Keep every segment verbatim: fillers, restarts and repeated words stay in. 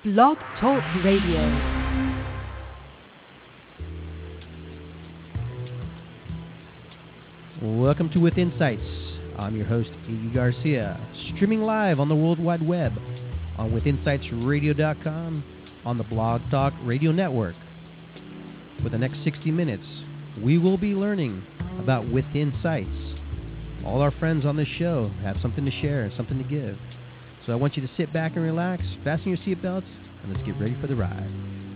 Blog Talk Radio. Welcome to With Insights. I'm your host, Iggy Garcia, streaming live on the World Wide Web, on with insights radio dot com, on the Blog Talk Radio Network. For the next sixty minutes, we will be learning about With Insights. All our friends on this show have something to share, something to give. So I want you to sit back and relax, fasten your seatbelts, and let's get ready for the ride.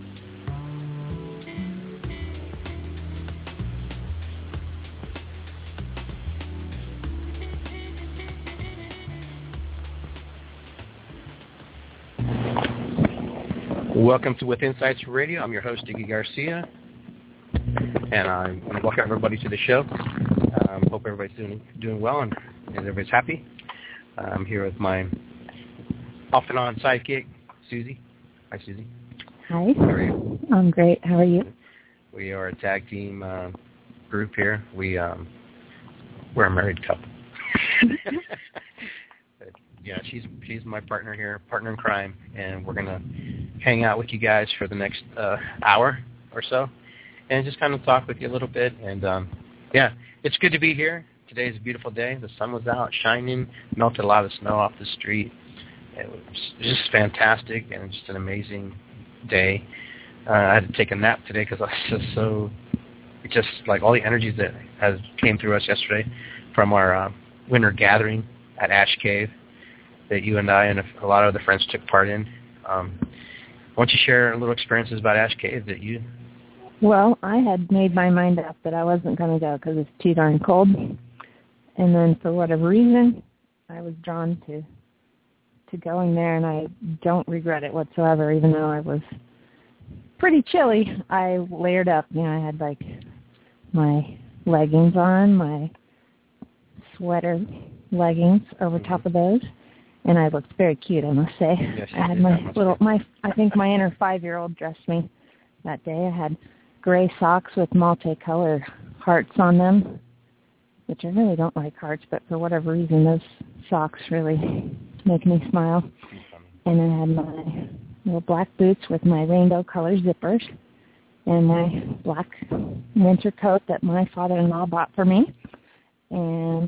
Welcome to With Insights Radio. I'm your host, Iggy Garcia, and I want to welcome everybody to the show. Um, hope everybody's doing doing well and, and everybody's happy. I'm here with my off and on sidekick, Susie. Hi, Susie. Hi. How are you? I'm great. How are you? We are a tag team uh, group here. We um, we're a married couple. Yeah, she's she's my partner here, partner in crime, and we're gonna hang out with you guys for the next uh, hour or so, and just kind of talk with you a little bit. And um, yeah, it's good to be here. Today's a beautiful day. The sun was out, shining, melted a lot of snow off the street. It was just fantastic, and just an amazing day. Uh, I had to take a nap today because I was just so, just like all the energies that has came through us yesterday from our uh, winter gathering at Ash Cave that you and I and a lot of other friends took part in. Um, why don't you share a little experiences about Ash Cave that you... Well, I had made my mind up that I wasn't going to go because it's too darn cold. And then for whatever reason, I was drawn to to going there, and I don't regret it whatsoever, even though I was pretty chilly. I layered up. You know, I had, like, my leggings on, my sweater leggings over top of those. And I looked very cute, I must say. Yes, I had my little, my, I think my inner five-year-old dressed me that day. I had gray socks with multicolored hearts on them, which I really don't like hearts, but for whatever reason, those socks really make me smile. And I had my little black boots with my rainbow color zippers and my black winter coat that my father-in-law bought for me. And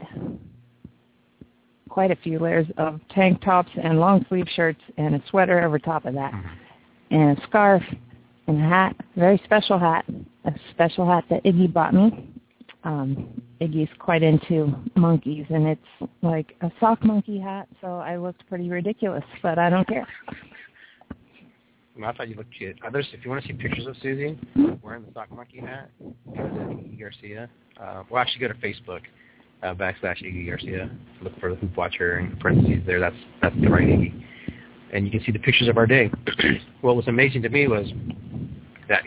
quite a few layers of tank tops and long sleeve shirts and a sweater over top of that, and a scarf and a hat, a very special hat, a special hat that Iggy bought me. Um, Iggy's quite into monkeys, and it's like a sock monkey hat, so I looked pretty ridiculous, but I don't care. Well, I thought you looked cute. Others, if you want to see pictures of Susie wearing the sock monkey hat, go to Iggy Garcia. Uh, well, actually go to Facebook. Uh, backslash Iggy Garcia. Look for the Hoop Watcher in parentheses there. That's that's the right Iggy. And you can see the pictures of our day. What was amazing to me was that,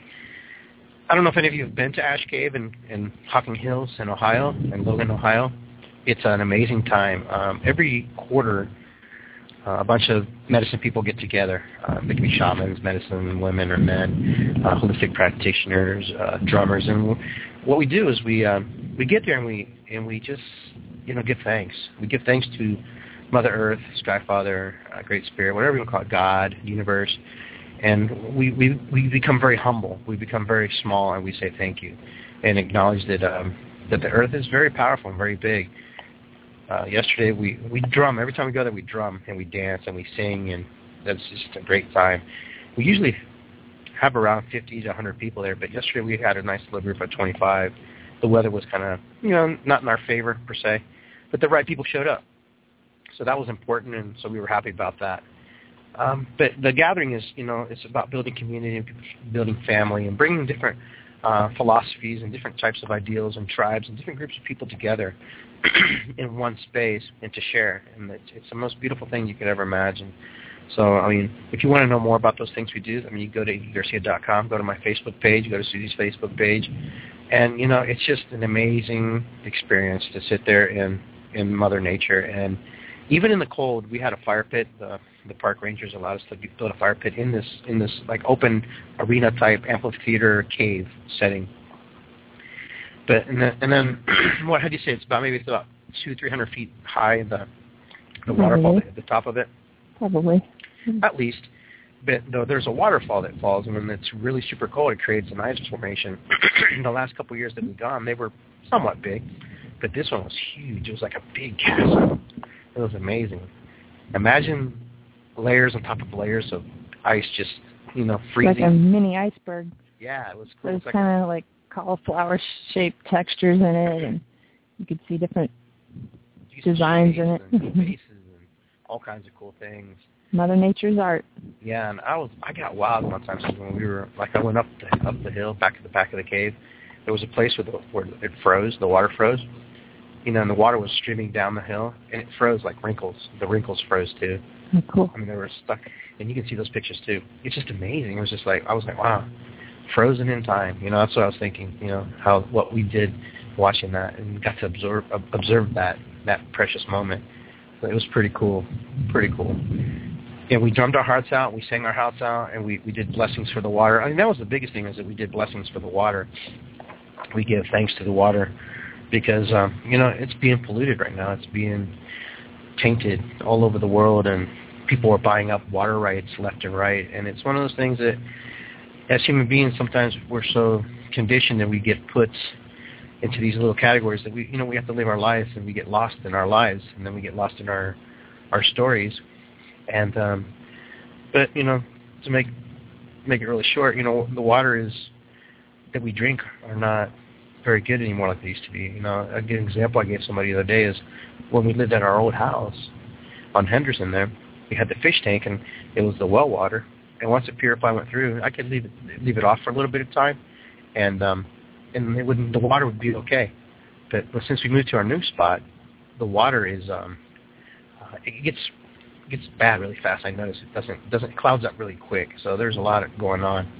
I don't know if any of you have been to Ash Cave in, in Hocking Hills in Ohio, in Logan, Ohio. It's an amazing time. Um, every quarter, uh, a bunch of medicine people get together. Uh, they can be shamans, medicine women or men, uh, holistic practitioners, uh, drummers. And what we do is we um, we get there and we and we just, you know, give thanks. We give thanks to Mother Earth, Sky Father, uh, Great Spirit, whatever you want to call it, God, universe. And we, we, we become very humble. We become very small, and we say thank you and acknowledge that um, that the earth is very powerful and very big. Uh, yesterday, we, we drum. Every time we go there, we drum, and we dance, and we sing, and that's just a great time. We usually have around fifty to one hundred people there, but yesterday we had a nice little group of twenty-five. The weather was kind of, you know, not in our favor, per se, but the right people showed up. So that was important, and so we were happy about that. Um, but the gathering is, you know, it's about building community, building family, and bringing different uh, philosophies and different types of ideals and tribes and different groups of people together in one space and to share. And it's, it's the most beautiful thing you could ever imagine. So, I mean, if you want to know more about those things we do, I mean, you go to iggy garcia dot com, go to my Facebook page, go to Susie's Facebook page, and, you know, it's just an amazing experience to sit there in, in Mother Nature. And even in the cold, we had a fire pit. The, the park rangers allowed us to build a fire pit in this, in this like, open arena-type amphitheater cave setting. But and then, and then what? How do you say? It's about maybe it's about two, three hundred feet high. The the waterfall Probably. at the top of it. Probably. At least. but though there's a waterfall that falls, and when it's really super cold, it creates an ice formation. In the last couple of years that we've gone, they were somewhat big, but this one was huge. It was like a big chasm. It was amazing. Imagine layers on top of layers of ice just, you know, freezing. Like a mini iceberg. Yeah, it was cool. There's like kind of like cauliflower-shaped textures in it, and you could see different designs in it. And faces and all kinds of cool things. Mother Nature's art. Yeah, and I was I got wild one time when we were like I went up the up the hill back to the back of the cave. There was a place where, the, where it froze, the water froze. You know, and the water was streaming down the hill, and it froze like wrinkles. The wrinkles froze too. Oh, cool. I mean, they were stuck, and you can see those pictures too. It's just amazing. It was just like I was like, wow, frozen in time. You know, that's what I was thinking. You know, how what we did watching that, and got to observe observe that that precious moment. So it was pretty cool, pretty cool. And we drummed our hearts out, we sang our hearts out, and we, we did blessings for the water. I mean, that was the biggest thing, is that we did blessings for the water. We give thanks to the water because, um, you know, it's being polluted right now. It's being tainted all over the world, and people are buying up water rights left and right. And it's one of those things that, as human beings, sometimes we're so conditioned that we get put into these little categories that we, you know, we have to live our lives, and we get lost in our lives, and then we get lost in our, our stories. And, um, but, you know, to make make it really short, you know, the water is that we drink are not very good anymore like they used to be. You know, a good example I gave somebody the other day is when we lived at our old house on Henderson there, we had the fish tank, and it was the well water. And once the purifier went through, I could leave it leave it off for a little bit of time, and um, and it wouldn't, the water would be okay. But, but since we moved to our new spot, the water is um, uh, it gets gets bad really fast. I notice it doesn't doesn't clouds up really quick. So there's a lot going on,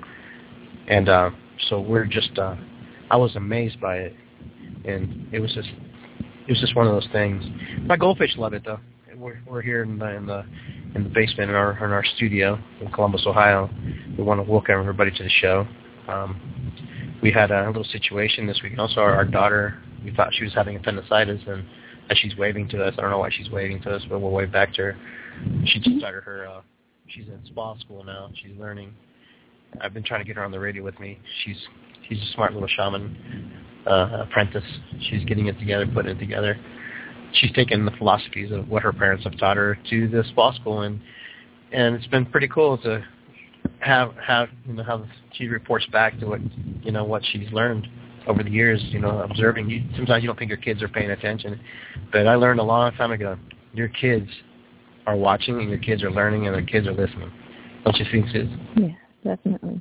and uh, so we're just uh, I was amazed by it, and it was just it was just one of those things. My goldfish love it though. We're we're here in the in the, in the basement in our in our studio in Columbus, Ohio. We want to welcome everybody to the show. Um, we had a little situation this week. Also, our, our daughter, we thought she was having appendicitis, and as she's waving to us, I don't know why she's waving to us, but we'll wave back to her. She just started her, uh, she's in spa school now. She's learning. I've been trying to get her on the radio with me. She's she's a smart little shaman uh, apprentice. She's getting it together, putting it together. She's taken the philosophies of what her parents have taught her to the spa school, and and it's been pretty cool to have have you know how she reports back to what you know what she's learned over the years. You know, observing. You, sometimes you don't think your kids are paying attention, but I learned a long time ago. Your kids are watching, and your kids are learning, and their kids are listening. Don't you think, Sis? Yeah, definitely.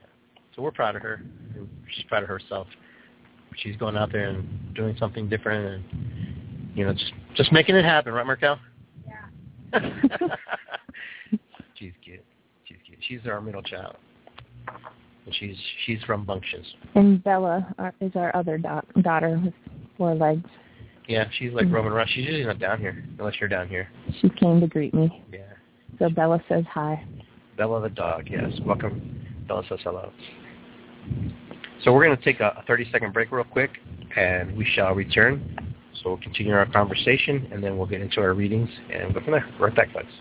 So we're proud of her. She's proud of herself. She's going out there and doing something different, and you know, just just making it happen, right, Markel? Yeah. She's cute. She's cute. She's our middle child, and she's she's rambunctious. And Bella our, is our other da- daughter with four legs. Yeah, she's like mm-hmm. Roman Rush. She's usually not down here, unless you're down here. She came to greet me. Yeah. So Bella says hi. Bella the dog, yes. Welcome. Bella says hello. So we're going to take a thirty-second break real quick, and we shall return. So we'll continue our conversation, and then we'll get into our readings, and go from there. Right back, folks.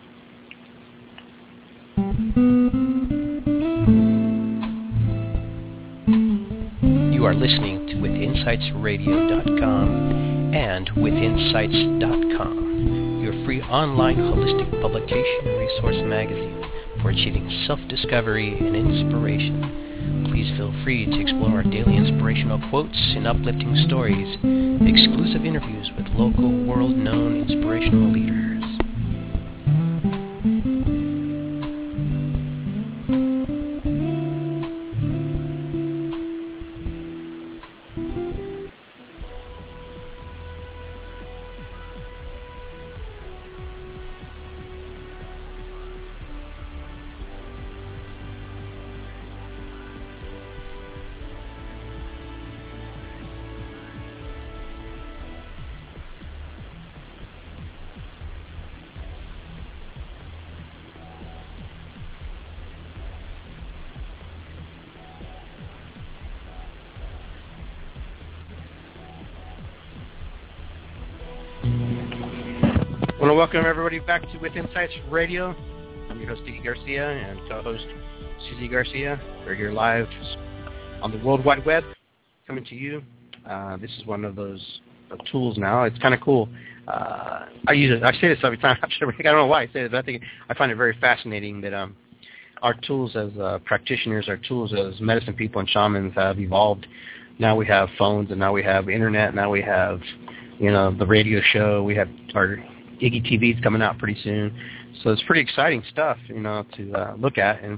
You are listening to with insights radio dot com and with insights dot com, your free online holistic publication and resource magazine for achieving self-discovery and inspiration. Please feel free to explore our daily inspirational quotes and uplifting stories, exclusive interviews with local, world-known inspirational leaders. I want to welcome everybody back to With Insights Radio. I'm your host, Iggy Garcia, and co-host, Susie Garcia. We're here live on the World Wide Web, coming to you. Uh, this is one of those uh, tools now. It's kind of cool. Uh, I use it. I say this every time. I don't know why I say it, but I think I find it very fascinating that um, our tools as uh, practitioners, our tools as medicine people and shamans have evolved. Now we have phones, and now we have internet. Now we have, you know, the radio show. We have our Iggy T V's coming out pretty soon. So it's pretty exciting stuff, you know, to uh, look at. And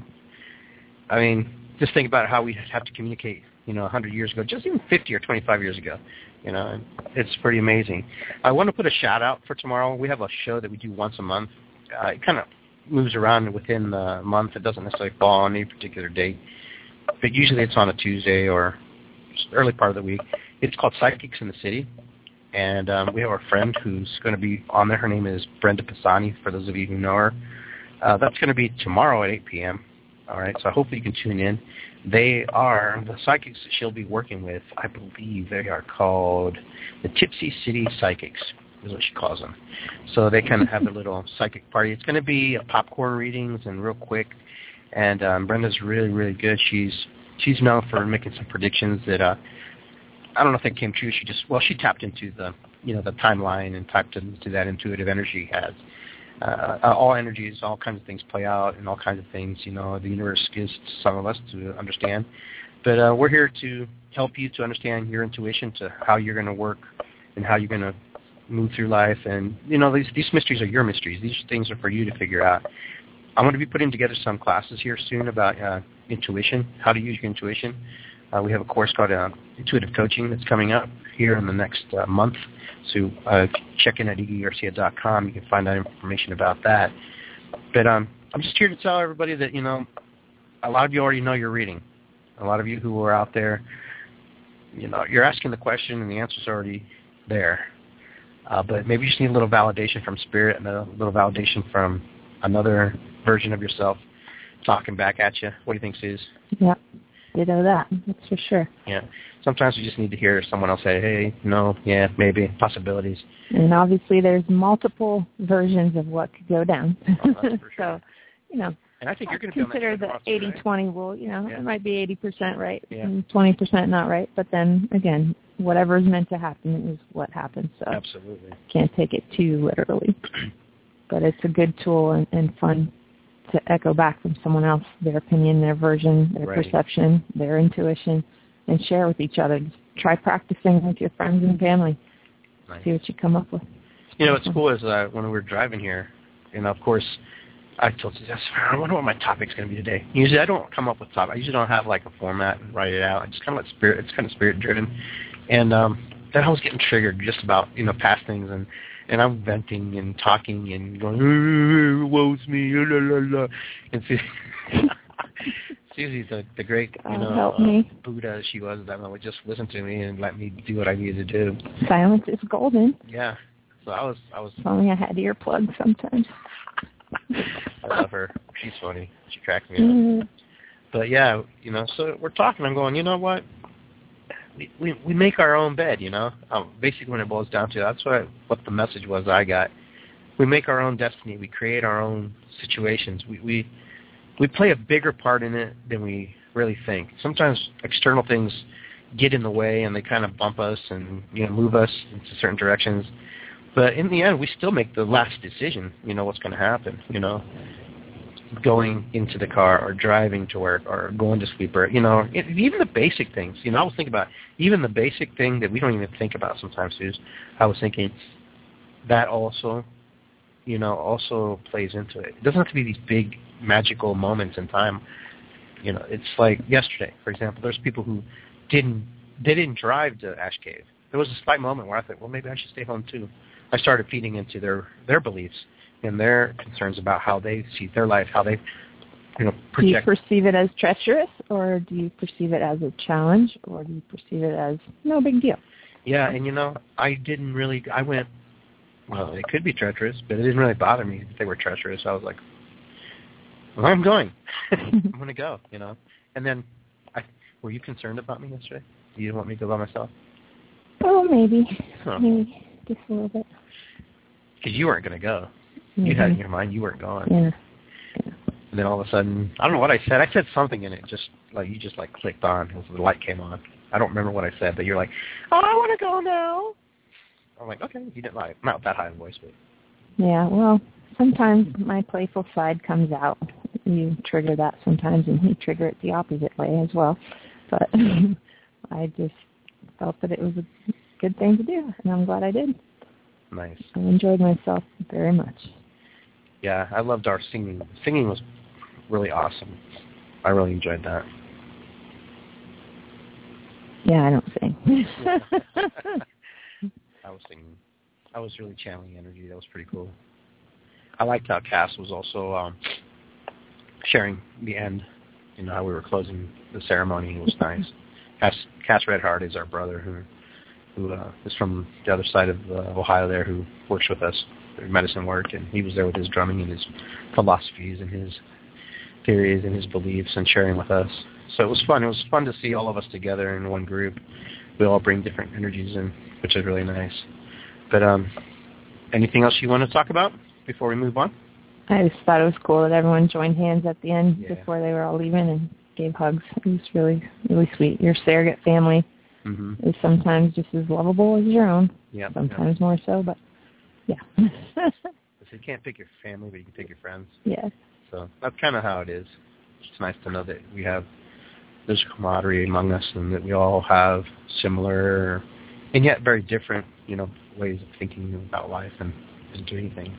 I mean, just think about how we have to communicate, you know, one hundred years ago, just even fifty or twenty-five years ago. You know, and it's pretty amazing. I want to put a shout out for tomorrow. We have a show that we do once a month. Uh, it kind of moves around within the month. It doesn't necessarily fall on any particular date, but usually it's on a Tuesday or early part of the week. It's called Psychics in the City, and um, we have our friend who's going to be on there. Her name is Brenda Pisani, for those of you who know her. Uh, that's going to be tomorrow at eight p.m., all right, so hopefully you can tune in. They are, the psychics that she'll be working with, I believe they are called the Tipsy City Psychics, is what she calls them. So they kind of have a little psychic party. It's going to be popcorn readings and real quick, and um, Brenda's really, really good. She's she's known for making some predictions that, uh, I don't know if they came true. She just, well, she tapped into the, you know, the timeline and tapped into that intuitive energy he has. Uh, all energies, all kinds of things play out, and all kinds of things, you know, the universe gives some of us to understand. But uh, we're here to help you to understand your intuition, to how you're going to work and how you're going to move through life. And, you know, these, these mysteries are your mysteries. These things are for you to figure out. I'm going to be putting together some classes here soon about uh, intuition, how to use your intuition. Uh, we have a course called uh, Intuitive Coaching that's coming up here in the next uh, month. So uh, check in at iggy garcia dot com. You can find out information about that. But um, I'm just here to tell everybody that, you know, a lot of you already know your reading. A lot of you who are out there, you know, you're asking the question and the answer's already there. Uh, but maybe you just need a little validation from spirit and a little validation from another version of yourself talking back at you. What do you think, Suze? Yeah, ditto that. That's for sure. Yeah. Sometimes we just need to hear someone else say, hey, no, yeah, maybe, possibilities. And obviously there's multiple versions of what could go down. Oh, that's for sure. So, you know, and I think you're going to consider the eighty twenty rule. You know, yeah. It might be eighty percent right yeah. and twenty percent not right. But then, again, whatever's meant to happen is what happens. So absolutely. Can't take it too literally. But it's a good tool and, and fun to echo back from someone else, their opinion, their version, their right. perception, their intuition, and share with each other. Just try practicing with your friends and family. Nice. See what you come up with. You know, what's cool is uh, when we were driving here, you know, of course, I told you, I wonder what my topic's going to be today. Usually I don't come up with topic. I usually don't have like a format and write it out. I just kind of let spirit, it's kind of spirit driven. And um, then I was getting triggered just about, you know, past things. And, and I'm venting and talking and going, woe's me, la, la, la. And Susie, Susie's the, the great, you know, help me. Uh, Buddha she was, that would just listen to me and let me do what I needed to do. Silence is golden. Yeah. So I was, I was. If only I had earplugs sometimes. I love her. She's funny. She cracks me up. Mm-hmm. But yeah, you know, so we're talking. I'm going, you know what? We we, we make our own bed, you know. Um, basically, when it boils down to, that's what what the message was I got. We make our own destiny. We create our own situations. We we we play a bigger part in it than we really think. Sometimes external things get in the way and they kind of bump us and, you know, move us into certain directions. But in the end, we still make the last decision, you know, what's going to happen, you know, going into the car or driving to work or going to sleep or, you know, even the basic things. You know, I was thinking about even the basic thing that we don't even think about sometimes, Suze. I was thinking that also, you know, also plays into it. It doesn't have to be these big magical moments in time. You know, it's like yesterday, for example, there's people who didn't, they didn't drive to Ash Cave. There was a slight moment where I thought, well, maybe I should stay home too. I started feeding into their, their beliefs and their concerns about how they see their life, how they, you know, project. Do you perceive it as treacherous, or do you perceive it as a challenge, or do you perceive it as no big deal? Yeah, and you know, I didn't really, I went, well, it could be treacherous, but it didn't really bother me if they were treacherous. I was like, well, I'm going. I'm going to go, you know. And then, I, were you concerned about me yesterday? You didn't want me to go by myself? Oh, maybe. Huh. Maybe. Just a little bit. Because you weren't going to go. Mm-hmm. You had in your mind you weren't going. Yeah. yeah. And then all of a sudden, I don't know what I said. I said something and it just, like, you just, like, clicked on. The light came on. I don't remember what I said, but you're like, oh, I want to go now. I'm like, okay, you didn't lie. Not that high in voice, but. Yeah, well, sometimes my playful side comes out. You trigger that sometimes, and you trigger it the opposite way as well. But I just felt that it was a good thing to do, and I'm glad I did. Nice. I enjoyed myself very much. Yeah, I loved our singing. Singing was really awesome. I really enjoyed that. Yeah, I don't sing. I was singing. I was really channeling energy. That was pretty cool. I liked how Cass was also um, sharing the end. You know, how we were closing the ceremony. It was nice. Cass, Cass Redheart is our brother who who uh, is from the other side of uh, Ohio there, who works with us through medicine work, and he was there with his drumming and his philosophies and his theories and his beliefs and sharing with us. So it was fun. It was fun to see all of us together in one group. We all bring different energies in, which is really nice. But um, anything else you want to talk about before we move on? I just thought it was cool that everyone joined hands at the end yeah. before they were all leaving and gave hugs. It was really, really sweet. Your surrogate family mm-hmm. is sometimes just as lovable as your own. Yep, sometimes yep. more so, but yeah. So you can't pick your family, but you can pick your friends. Yes. So that's kind of how it is. It's nice to know that we have there's camaraderie among us and that we all have similar and yet very different, you know, ways of thinking about life and, and doing things.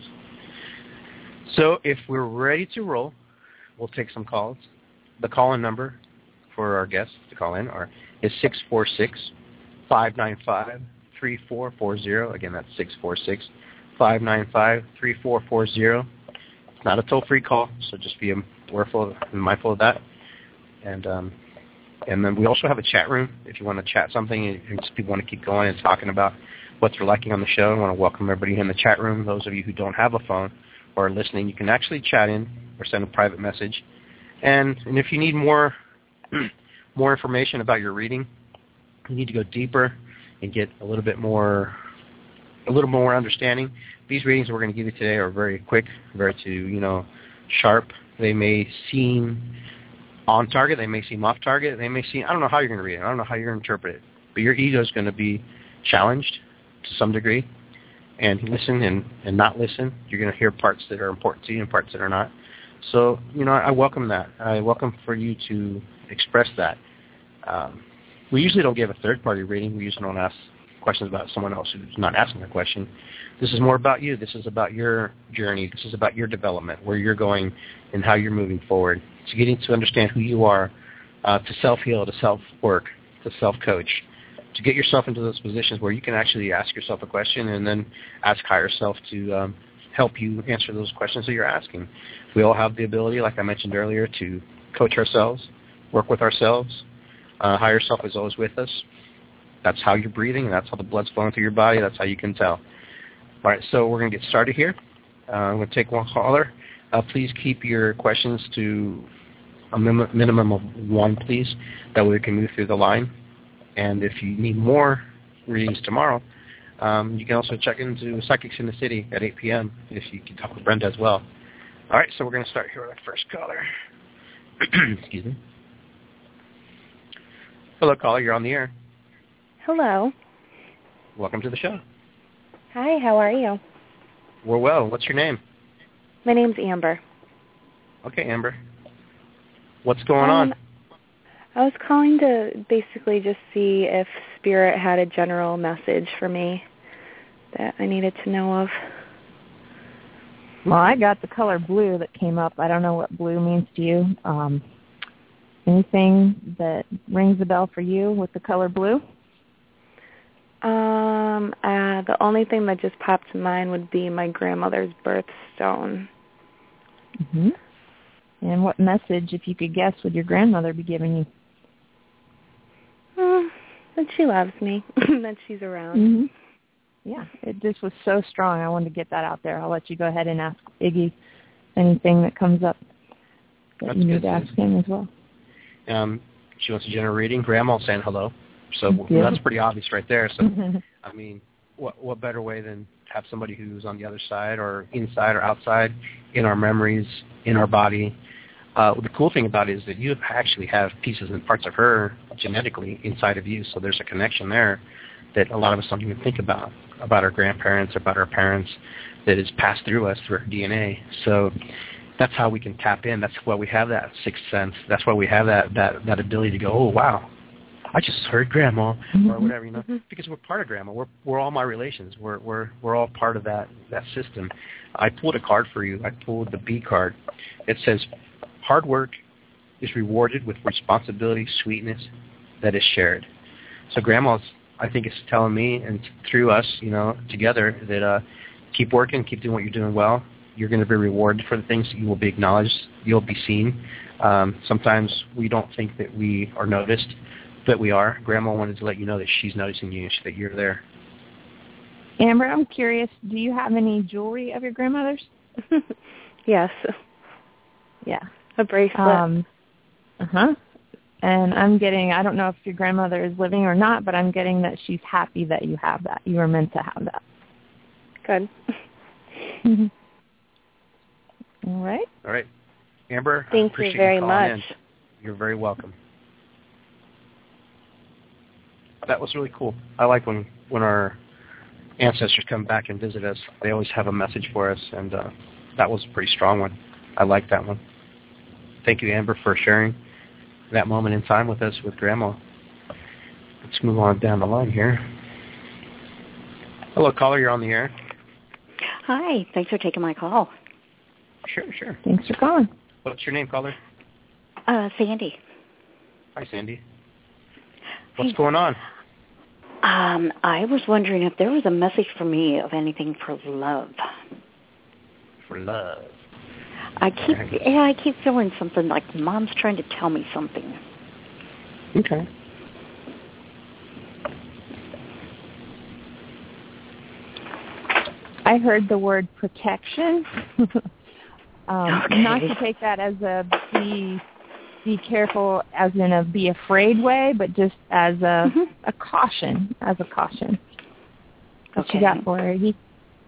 So if we're ready to roll, we'll take some calls. The call-in number for our guests to call in are is six four six, five nine five, three four four zero. Again, that's six four six, five nine five, three four four zero. It's not a toll-free call, so just be aware and mindful of that. And um, and then we also have a chat room if you want to chat something and just people want to keep going and talking about what they're liking on the show. I want to welcome everybody in the chat room. Those of you who don't have a phone or are listening, you can actually chat in or send a private message. And, and if you need more more information about your reading, you need to go deeper and get a little bit more a little more understanding. These readings we're going to give you today are very quick, very to, you know, sharp. They may seem on target. They may seem off target. They may seem, I don't know how you're going to read it. I don't know how you're going to interpret it. But your ego is going to be challenged to some degree. And listen and, and not listen. You're going to hear parts that are important to you and parts that are not. So, you know, I welcome that. I welcome for you to express that. Um, we usually don't give a third-party reading. We usually don't ask questions about someone else who's not asking a question. This is more about you. This is about your journey. This is about your development, where you're going and how you're moving forward. It's getting to understand who you are, uh, to self-heal, to self-work, to self-coach, to get yourself into those positions where you can actually ask yourself a question and then ask higher self to um, help you answer those questions that you're asking. We all have the ability, like I mentioned earlier, to coach ourselves, work with ourselves. Uh, higher self is always with us. That's how you're breathing, and that's how the blood's flowing through your body. That's how you can tell. All right, so we're going to get started here. Uh, I'm going to take one caller. Uh, please keep your questions to a min- minimum of one, please. That way we can move through the line. And if you need more readings tomorrow, um, you can also check into Psychics in the City at eight p.m. if you can talk with Brenda as well. All right, so we're going to start here with our first caller. Excuse me. Hello, caller. You're on the air. Hello. Welcome to the show. Hi, how are you? We're well. What's your name? My name's Amber. Okay, Amber. What's going um, on? I was calling to basically just see if Spirit had a general message for me that I needed to know of. Well, I got the color blue that came up. I don't know what blue means to you. Um, anything that rings a bell for you with the color blue? Um, uh, the only thing that just popped to mind would be my grandmother's birthstone. Mm-hmm. And what message, if you could guess, would your grandmother be giving you? Mm, that she loves me, that she's around. Mm-hmm. Yeah, it just was so strong. I wanted to get that out there. I'll let you go ahead and ask Iggy anything that comes up that That's you need good, to ask him as well. Um, she wants a general reading. Grandma's saying hello. So yeah. That's pretty obvious right there. So, I mean, what what better way than have somebody who's on the other side or inside or outside in our memories, in our body, uh, the cool thing about it is that you actually have pieces and parts of her genetically inside of you, so there's a connection there that a lot of us don't even think about, about our grandparents, about our parents, that is passed through us through our D N A. So that's how we can tap in. That's why we have that sixth sense. That's why we have that, that, that ability to go, oh, wow, I just heard Grandma, mm-hmm. or whatever, you know, mm-hmm. because we're part of Grandma. We're we're all my relations. We're we're we're all part of that, that system. I pulled a card for you. I pulled the B card. It says, hard work is rewarded with responsibility, sweetness that is shared. So Grandma's, I think, is telling me, and through us, you know, together, that uh, keep working, keep doing what you're doing well. You're going to be rewarded for the things. You will be acknowledged. You'll be seen. Um, sometimes we don't think that we are noticed, but we are. Grandma wanted to let you know that she's noticing you, that you're there. Amber, I'm curious, do you have any jewelry of your grandmother's? Yes. Yeah. A bracelet. Um, uh-huh. And I'm getting, I don't know if your grandmother is living or not, but I'm getting that she's happy that you have that. You were meant to have that. Good. Mm-hmm. All right. All right. Amber, thank I appreciate you very you calling much. in. You're very welcome. That was really cool. I like when, when our ancestors come back and visit us. They always have a message for us, and uh, that was a pretty strong one. I like that one. Thank you, Amber, for sharing that moment in time with us with Grandma. Let's move on down the line here. Hello, caller. You're on the air. Hi. Thanks for taking my call. Sure, sure. Thanks for calling. What's your name, caller? Uh, Sandy. Hi, Sandy. What's going on? Um, I was wondering if there was a message for me of anything for love. For love. I keep, yeah, I keep feeling something like Mom's trying to tell me something. Okay. I heard the word protection. um, okay. Not to take that as a be be careful, as in a be afraid way, but just as a mm-hmm. a caution, as a caution. What okay. you got for her, Iggy?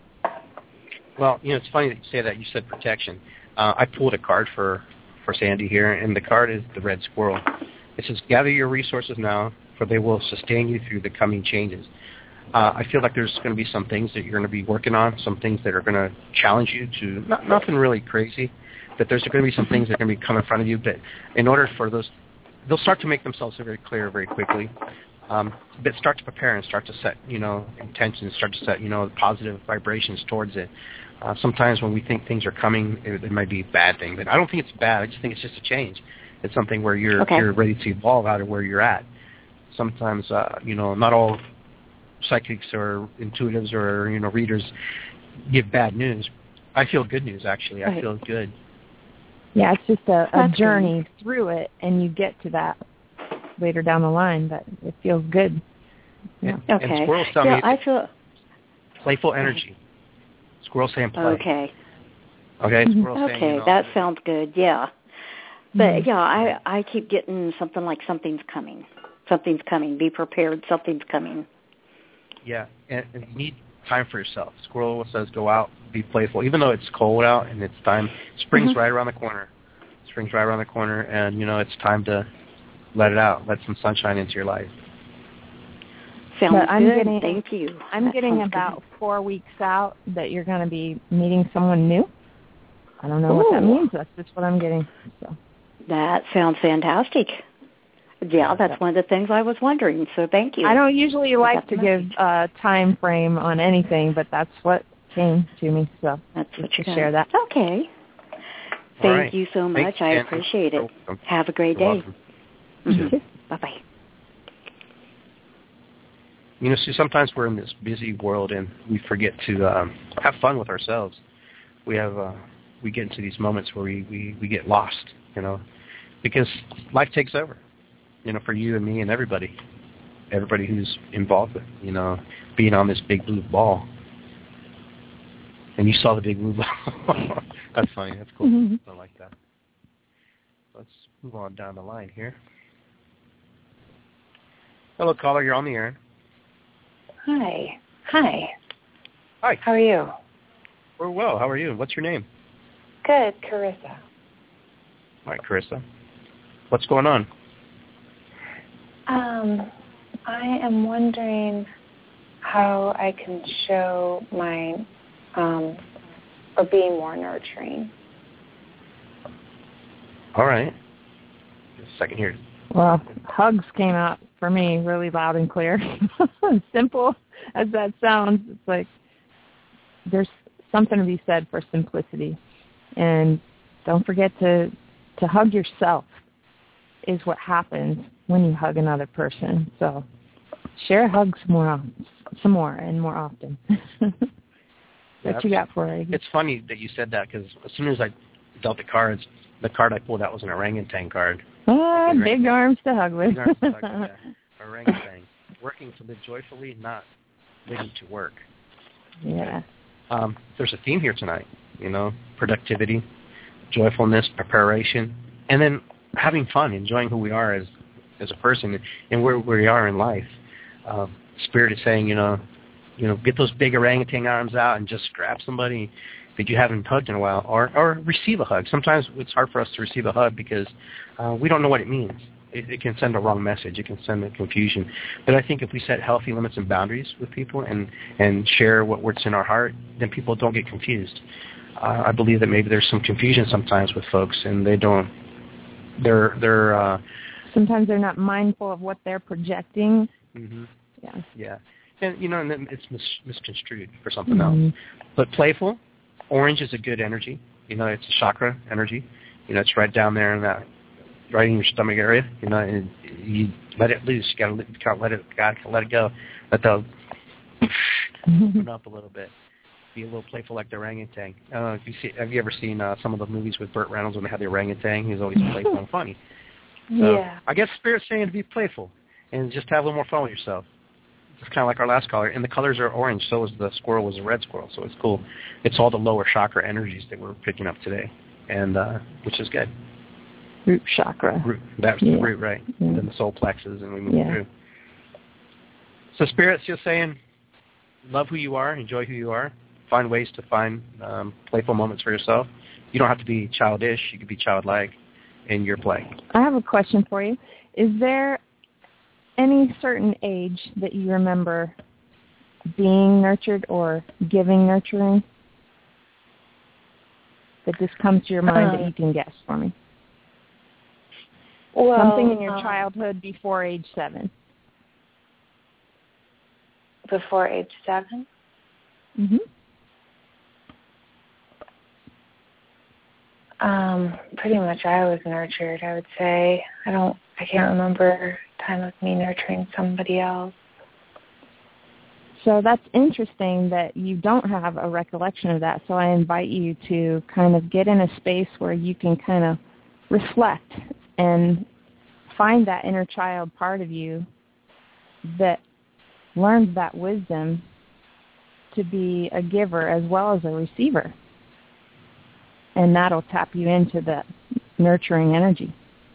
Well, you know, it's funny that you say that. You said protection. Uh, I pulled a card for, for Sandy here, and the card is the red squirrel. It says, gather your resources now, for they will sustain you through the coming changes. Uh, I feel like there's going to be some things that you're going to be working on, some things that are going to challenge you to, not, nothing really crazy, but there's going to be some things that are going to be come in front of you. But in order for those, they'll start to make themselves very clear very quickly. Um, but start to prepare and start to set, you know, intentions, start to set, you know, positive vibrations towards it. Uh, sometimes when we think things are coming, it, it might be a bad thing. But I don't think it's bad. I just think it's just a change. It's something where you're okay. you're ready to evolve out of where you're at. Sometimes, uh, you know, not all psychics or intuitives or, you know, readers give bad news. I feel good news, actually. Right. I feel good. Yeah, it's just a, a That's journey good. through it, and you get to that later down the line, but it feels good. Yeah. And, Okay. and squirrels tell yeah, me I feel playful energy. Squirrels saying play. okay. Okay, Mm-hmm. squirrels saying, Okay, you know, that sounds good. Yeah, but Mm-hmm. yeah, I I keep getting something like something's coming. Something's coming. Be prepared. Something's coming. Yeah, and, and you need time for yourself. Squirrel says go out, be playful. Even though it's cold out and it's time, spring's mm-hmm. right around the corner. Spring's right around the corner, and, you know, it's time to let it out. Let some sunshine into your life. Sounds But I'm good. getting, Thank you. I'm That getting sounds about good. four weeks out that you're going to be meeting someone new. I don't know Ooh. what that means. That's just what I'm getting. So. That sounds fantastic. Yeah, that's one of the things I was wondering, so thank you. I don't usually I like to give a time frame on anything, but that's what came to me, so that's what you to share that. Okay. Thank right. you so much. Thanks, I Andy. appreciate it. Welcome. Have a great You're day. welcome. Mm-hmm. Bye-bye. You know, see, sometimes we're in this busy world and we forget to um, have fun with ourselves. We have, uh, we get into these moments where we, we, we get lost, you know, because life takes over, you know, for you and me and everybody, everybody who's involved with, you know, being on this big blue ball. And you saw the big blue ball. That's funny. That's cool. Mm-hmm. I like that. Let's move on down the line here. Hello, caller. You're on the air. Hi. Hi. Hi. How are you? We're well. How are you? What's your name? Good, Carissa. All right, Carissa. What's going on? Um, I am wondering how I can show my, um, or be more nurturing. All right. Just a second here. Well, hugs came out for me really loud and clear. Simple as that sounds, it's like there's something to be said for simplicity. And don't forget to, to hug yourself is what happens when you hug another person. So share hugs more, some more and more often. What Yeah, you got for it? It's funny that you said that because as soon as I dealt the cards, the card I pulled out was an orangutan card. Ah, big arms to hug with. Big arms to hug with, yeah. Orangutan. Working to live joyfully, not living to work. Yeah. Um, there's a theme here tonight, you know, productivity, joyfulness, preparation, and then having fun, enjoying who we are as as a person and where, where we are in life. Um, Spirit is saying, you know, you know, get those big orangutan arms out and just grab somebody that you haven't hugged in a while, or, or receive a hug. Sometimes it's hard for us to receive a hug because uh, we don't know what it means. It, it can send a wrong message. It can send a confusion. But I think if we set healthy limits and boundaries with people and, and share what, what's in our heart, then people don't get confused. Uh, I believe that maybe there's some confusion sometimes with folks, and they don't, they're, they're, uh, sometimes they're not mindful of what they're projecting. Mm-hmm. Yeah. Yeah. And, you know, and then it's mis- misconstrued for something Mm-hmm. else. But playful, orange is a good energy. You know, it's a chakra energy. You know, it's right down there in that, right in your stomach area. You know, and you let it loose. You gotta let, you gotta let it, gotta let it go. Let the open up a little bit. Be a little playful like the orangutan. I don't know if you see. Have you ever seen uh, some of the movies with Burt Reynolds when they had the orangutan? He's always playful and funny. So Yeah. I guess Spirit's saying to be playful and just have a little more fun with yourself. It's kind of like our last caller. And the colors are orange. So is the squirrel was a red squirrel. So it's cool. It's all the lower chakra energies that we're picking up today, and uh, which is good. Root chakra. Root. That's Yeah. the root, right? Yeah. And then the soul plexus, and we move Yeah. through. So Spirit's just saying, love who you are, enjoy who you are, find ways to find um, playful moments for yourself. You don't have to be childish. You can be childlike in your play. I have a question for you. Is there any certain age that you remember being nurtured or giving nurturing that just comes to your mind Um, that you can guess for me? Well, Something in your um, childhood before age seven. before age seven? Mm-hmm. Um, pretty much I was nurtured, I would say. I don't, I can't remember a time of me nurturing somebody else. So that's interesting that you don't have a recollection of that. So I invite you to kind of get in a space where you can kind of reflect and find that inner child part of you that learned that wisdom to be a giver as well as a receiver. And that'll tap you into the nurturing energy.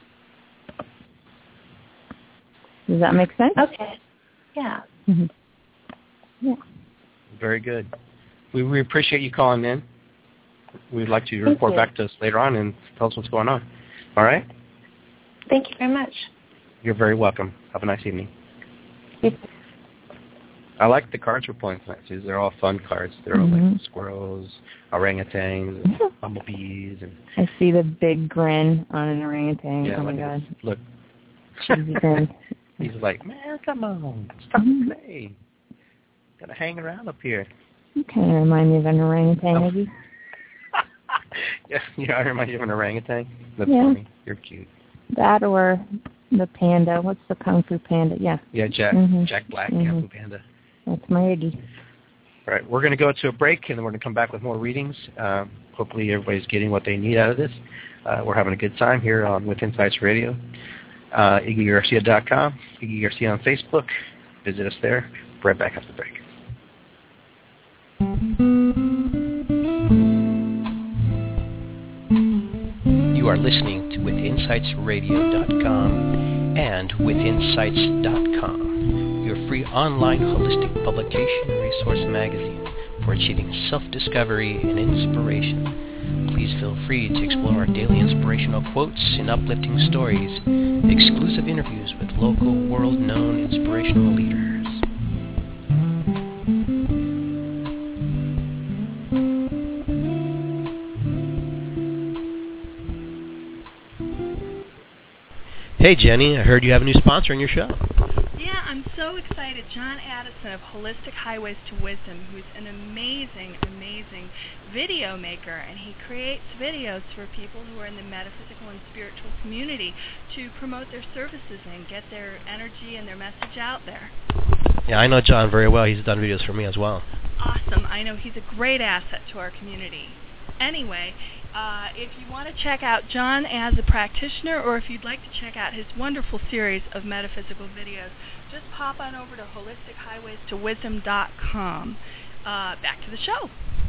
Does that make sense? Okay. Yeah. Mm-hmm. Yeah. Very good. We, we appreciate you calling in. We'd like you to Thank report you. back to us later on and tell us what's going on. All right? Thank you very much. You're very welcome. Have a nice evening. I like the cards we're pulling tonight, Susan. They're all fun cards. They're all Mhm. like squirrels, orangutans, and bumblebees. And I see the big grin on an orangutan. yeah, Oh, my like God. this. Look. Cheesy grin. He's like, man, come on. Stop Mhm. playing. Gotta hang around up here. You kind of remind me of an orangutan, Oh. maybe. Yeah, you know, I remind you of an orangutan. That's Yeah. funny. You're cute. That or the panda. What's the Kung Fu Panda? Yeah, Yeah, Jack, Mhm. Jack Black, Mhm. Kung Fu Panda. that's my Iggy. All right, we're going to go to a break, and then we're going to come back with more readings. Um, hopefully everybody's getting what they need out of this. Uh, we're having a good time here on With Insights Radio. Uh, Iggy Garcia dot com, Iggy Garcia on Facebook. Visit us there. Right back after the break. You are listening to with insights radio dot com and with insights dot com, your free online holistic publication and resource magazine for achieving self-discovery and inspiration. please feel free to explore our daily inspirational quotes and uplifting stories, exclusive interviews with local, world-known inspirational leaders. Hey Jenny, I heard you have a new sponsor on your show. Yeah, I'm so excited. John Addison of Holistic Highways to Wisdom, who's an amazing, amazing video maker, and he creates videos for people who are in the metaphysical and spiritual community to promote their services and get their energy and their message out there. Yeah, I know John very well. He's done videos for me as well. Awesome. I know he's a great asset to our community. Anyway, Uh, if you want to check out John as a practitioner, or if you'd like to check out his wonderful series of metaphysical videos, just pop on over to holistic highways to wisdom dot com. Uh, back to the show.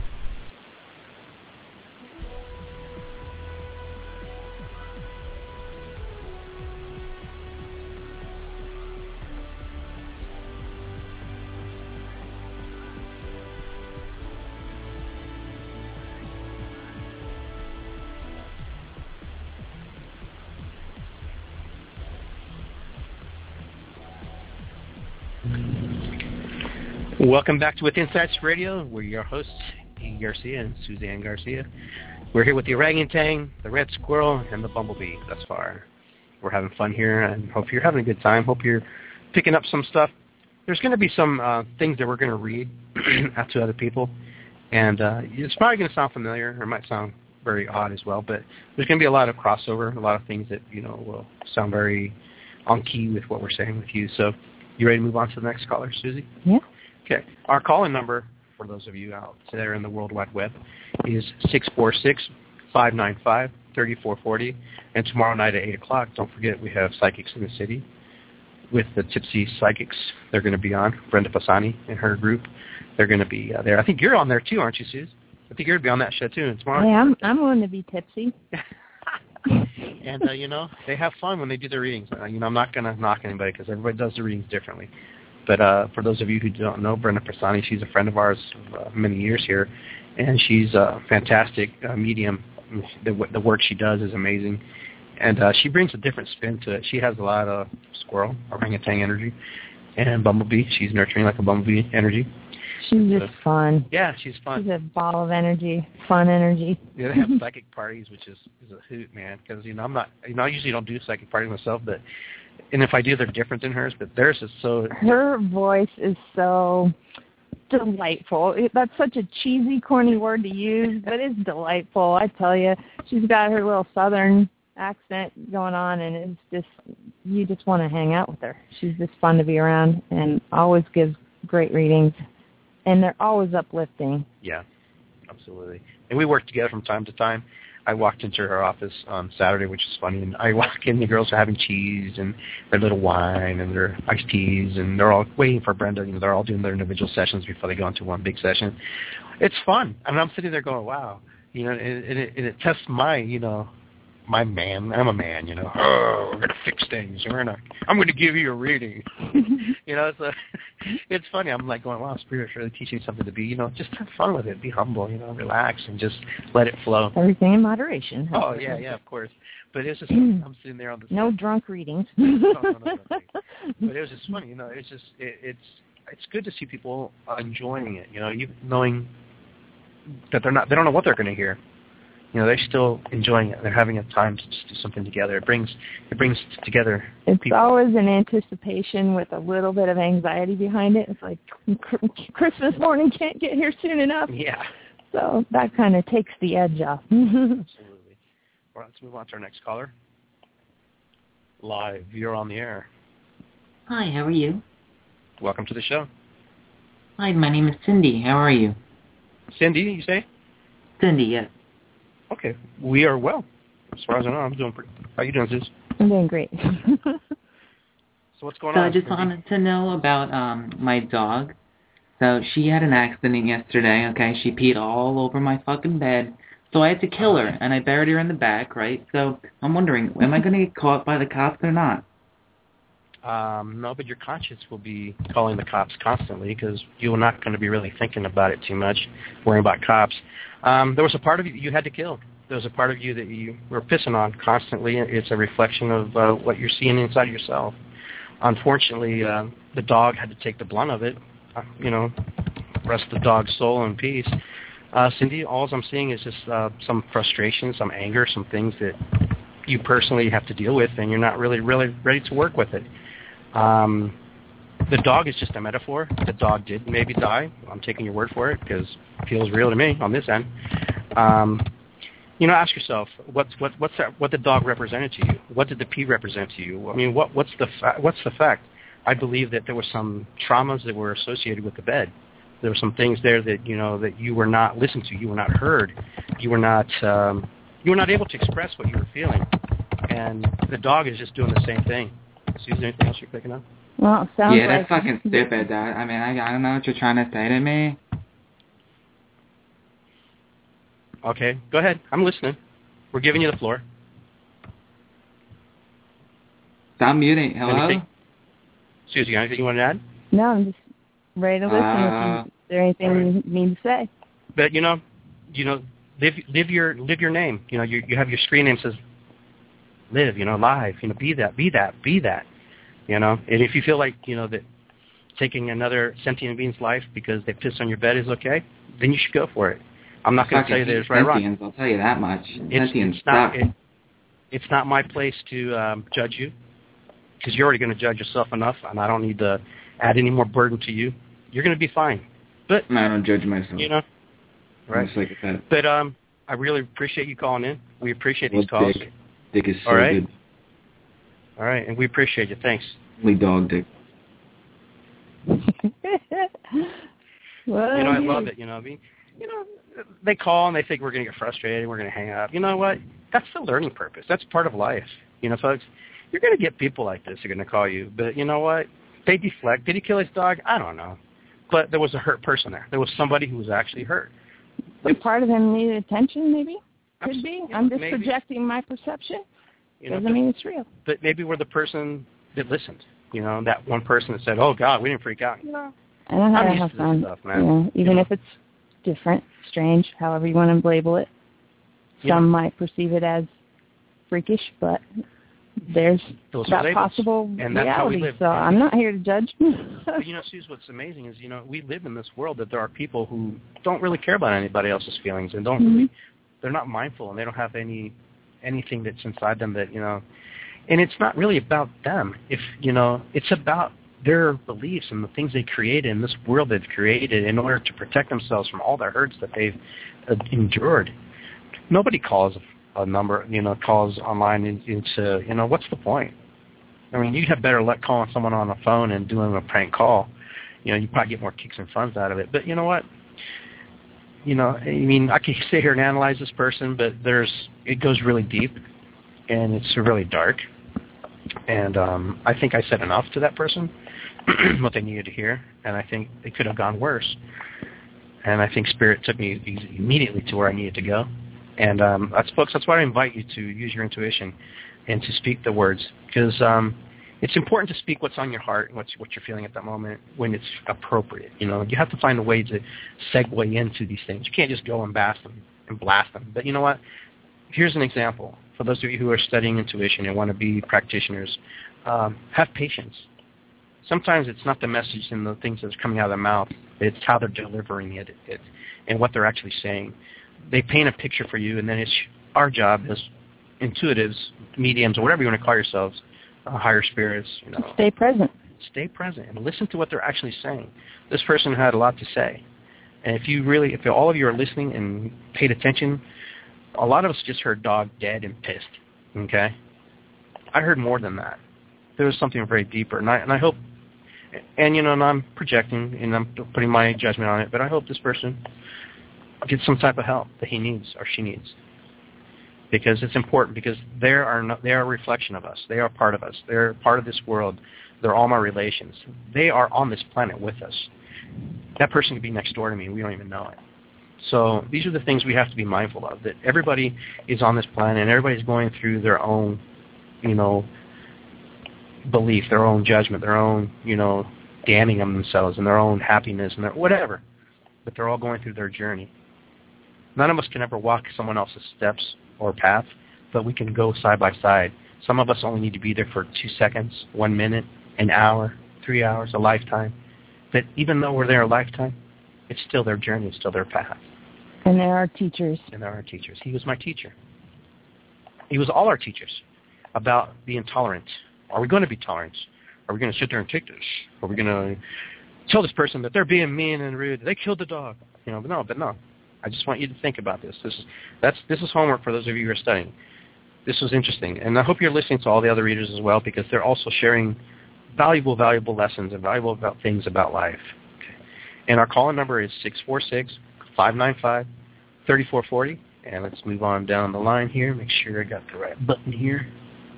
Welcome back to With Insights Radio. We're your hosts, Iggy Garcia and Suzanne Garcia. We're here with the orangutan, the red squirrel, and the bumblebee thus far. We're having fun here, and hope you're having a good time. Hope you're picking up some stuff. There's going to be some uh, things that we're going to read out to other people, and uh, it's probably going to sound familiar, or it might sound very odd as well, but there's going to be a lot of crossover, a lot of things that, you know, will sound very on key with what we're saying with you. So you ready to move on to the next caller, Susie? Yeah. Okay. Our call-in number, for those of you out there in the World Wide Web, is six four six, five nine five, three four four zero. And tomorrow night at eight o'clock, don't forget, we have Psychics in the City with the Tipsy Psychics. They're going to be on. Brenda Fasani and her group. They're going to be uh, there. I think you're on there too, aren't you, Suze? I think you're going to be on that show too. And tomorrow. Hey, I'm, I'm going to be tipsy. And, uh, you know, they have fun when they do their readings. Uh, you know, I'm not going to knock anybody because everybody does the readings differently. But uh, for those of you who don't know, Brenda Persani, she's a friend of ours for uh, many years here, and she's a fantastic uh, medium. The, the work she does is amazing, and uh, she brings a different spin to it. She has a lot of squirrel, orangutan energy, and bumblebee. She's nurturing like a bumblebee energy. She's just so, fun. Yeah, she's fun. She's a ball of energy, fun energy. Yeah, they have psychic parties, which is, is a hoot, man. Because you know, I'm not, you know, I usually don't do psychic parties myself, but and if I do, they're different than hers. But theirs is so. Her voice is so delightful. It, that's such a cheesy, corny word to use, but it's delightful. I tell you, she's got her little southern accent going on, and it's just you just want to hang out with her. She's just fun to be around, and always gives great readings. And they're always uplifting. Yeah, absolutely. And we work together from time to time. I walked into her office on Saturday, which is funny, and I walk in, the girls are having cheese and their little wine and their iced teas, and they're all waiting for Brenda. You know, they're all doing their individual sessions before they go into one big session. It's fun. I mean, I'm sitting there going, wow. You know, and, and, it, and it tests my, you know, my man. I'm a man, you know. Oh, we're going to fix things. We're gonna, I'm going to give you a reading. You know, so it's funny. I'm like going, wow, Spirit's really teaching something to be, you know, just have fun with it. Be humble, you know, relax and just let it flow. Everything in moderation. Oh, yeah, yeah, of course. But it's just, I'm sitting there on the No drunk readings. no, no, no, no, no. But it was just funny, you know, it's just, it, it's, it's good to see people enjoying it, you know, even knowing that they're not, they don't know what they're going to hear. You know, they're still enjoying it. They're having a time to just do something together. It brings it brings together It's people. always an anticipation with a little bit of anxiety behind it. It's like Christmas morning can't get here soon enough. Yeah. So that kind of takes the edge off. Absolutely. All right, let's move on to our next caller. Live, you're on the air. Hi, how are you? Welcome to the show. Hi, my name is Cindy. How are you? Cindy, you say? Cindy, yes. Okay, we are well. As far as I know, I'm doing pretty. How are you doing, Sis? I'm doing great. So what's going so on? I just Cindy? wanted to know about um my dog. So she had an accident yesterday, okay? She peed all over my fucking bed. So I had to kill her, and I buried her in the back, right? So I'm wondering, am I going to get caught by the cops or not? Um, no, but your conscience will be calling the cops constantly because you're not going to be really thinking about it too much, worrying about cops. Um, there was a part of you you had to kill. There's a part of you that you were pissing on constantly. It's a reflection of uh, what you're seeing inside of yourself. Unfortunately, uh, the dog had to take the blunt of it. Uh, you know, rest the dog's soul in peace. Uh, Cindy, all I'm seeing is just uh, some frustration, some anger, some things that you personally have to deal with, and you're not really, really ready to work with it. Um, the dog is just a metaphor. The dog did maybe die. I'm taking your word for it because it feels real to me on this end. Um, you know, ask yourself, what's what what's that, what the dog represented to you? What did the pea represent to you? I mean, what what's the fa- what's the fact? I believe that there were some traumas that were associated with the bed. There were some things there that you know that you were not listened to, you were not heard, you were not um, you were not able to express what you were feeling, and the dog is just doing the same thing. Susan, anything else you're picking up? Well, it sounds yeah, like that's fucking stupid, Dad. I mean, I, I don't know what you're trying to say to me. Okay, go ahead. I'm listening. We're giving you the floor. Stop muting. Hello? Anything? Susie, anything you want to add? No, I'm just ready to listen. Uh, if you, is there anything right. you need to say? But you know, you know, live live your live your name. You know, you you have your screen name says live. You know, live. You know, be that, be that, be that. You know, and if you feel like you know that taking another sentient being's life because they pissed on your bed is okay, then you should go for it. I'm not going to tell you that it's right or wrong. I'll tell you that much. It's, it's not. It, it's not my place to um, judge you, because you're already going to judge yourself enough, and I don't need to add any more burden to you. You're going to be fine. But I don't judge myself. You know, right? Just like that. But um, I really appreciate you calling in. We appreciate these well, calls. Dick. Dick is so All right? good. All right, and we appreciate you. Thanks. Only dog dick. Well, you know, I love it. You know, I mean, you know, they call and they think we're going to get frustrated, we're going to hang up. You know what? That's the learning purpose. That's part of life. You know, folks, you're going to get people like this who are going to call you. But you know what? They deflect. Did he kill his dog? I don't know. But there was a hurt person there. There was somebody who was actually hurt. But part of him needed attention, maybe? Could be. Yeah, I'm just maybe. projecting my perception. You know, Doesn't but, mean it's real. But maybe we're the person that listened. You know, that one person that said, oh, God, we didn't freak out. You know, I know how I'm to used have to fun. this stuff, man. You know, even you know? if it's different, strange, however you want to label it. Yeah. Some might perceive it as freakish, but there's Those that are labels. possible And that's reality. how we live. So I'm not here to judge. But, you know, Suze, what's amazing is, you know, we live in this world that there are people who don't really care about anybody else's feelings and don't mm-hmm. really, they're not mindful and they don't have any anything that's inside them that, you know, and it's not really about them. If, you know, it's about their beliefs and the things they created in this world they've created in order to protect themselves from all the hurts that they've uh, endured. Nobody calls a number, you know, calls online in, into, you know, what's the point? I mean, you have better luck calling someone on the phone and doing a prank call. You know, you probably get more kicks and funs out of it. But you know what? You know, I mean, I could sit here and analyze this person, but there's, it goes really deep, and it's really dark. And um, I think I said enough to that person, what they needed to hear, and I think it could have gone worse. And I think Spirit took me immediately to where I needed to go. And um, that's, folks, that's why I invite you to use your intuition and to speak the words, because um, it's important to speak what's on your heart and what's, what you're feeling at that moment when it's appropriate. You know, you have to find a way to segue into these things. You can't just go and blast them and blast them. But you know what? Here's an example. For those of you who are studying intuition and want to be practitioners, um, have patience. Sometimes it's not the message and the things that's coming out of their mouth. It's how they're delivering it, it and what they're actually saying. They paint a picture for you, and then it's our job as intuitives, mediums, or whatever you want to call yourselves, uh, higher spirits. You know, stay present. Stay present and listen to what they're actually saying. This person had a lot to say. And if you really, if all of you are listening and paid attention, a lot of us just heard dog dead and pissed, okay? I heard more than that. There was something very deeper, and I, and I hope, and you know, and I'm projecting, and I'm putting my judgment on it, but I hope this person gets some type of help that he needs or she needs, because it's important, because they are no, they are a reflection of us. They are part of us. They're part of this world. They're all my relations. They are on this planet with us. That person could be next door to me, and we don't even know it. So these are the things we have to be mindful of, that everybody is on this planet and everybody's going through their own, you know, belief, their own judgment, their own, you know, damning of themselves and their own happiness and their whatever. But they're all going through their journey. None of us can ever walk someone else's steps or path, but we can go side by side. Some of us only need to be there for two seconds, one minute, an hour, three hours, a lifetime. But even though we're there a lifetime, it's still their journey, it's still their path. And they're our teachers. And they're our teachers. He was my teacher. He was all our teachers about being tolerant. Are we going to be tolerant? Are we going to sit there and take this? Are we going to tell this person that they're being mean and rude? They killed the dog. You know, but no, but no. I just want you to think about this. This is that's this is homework for those of you who are studying. This was interesting, and I hope you're listening to all the other readers as well, because they're also sharing valuable, valuable lessons and valuable about things about life. Okay. And our call-in number is six four six, five nine five, three four four zero. And let's move on down the line here. Make sure I got the right button here.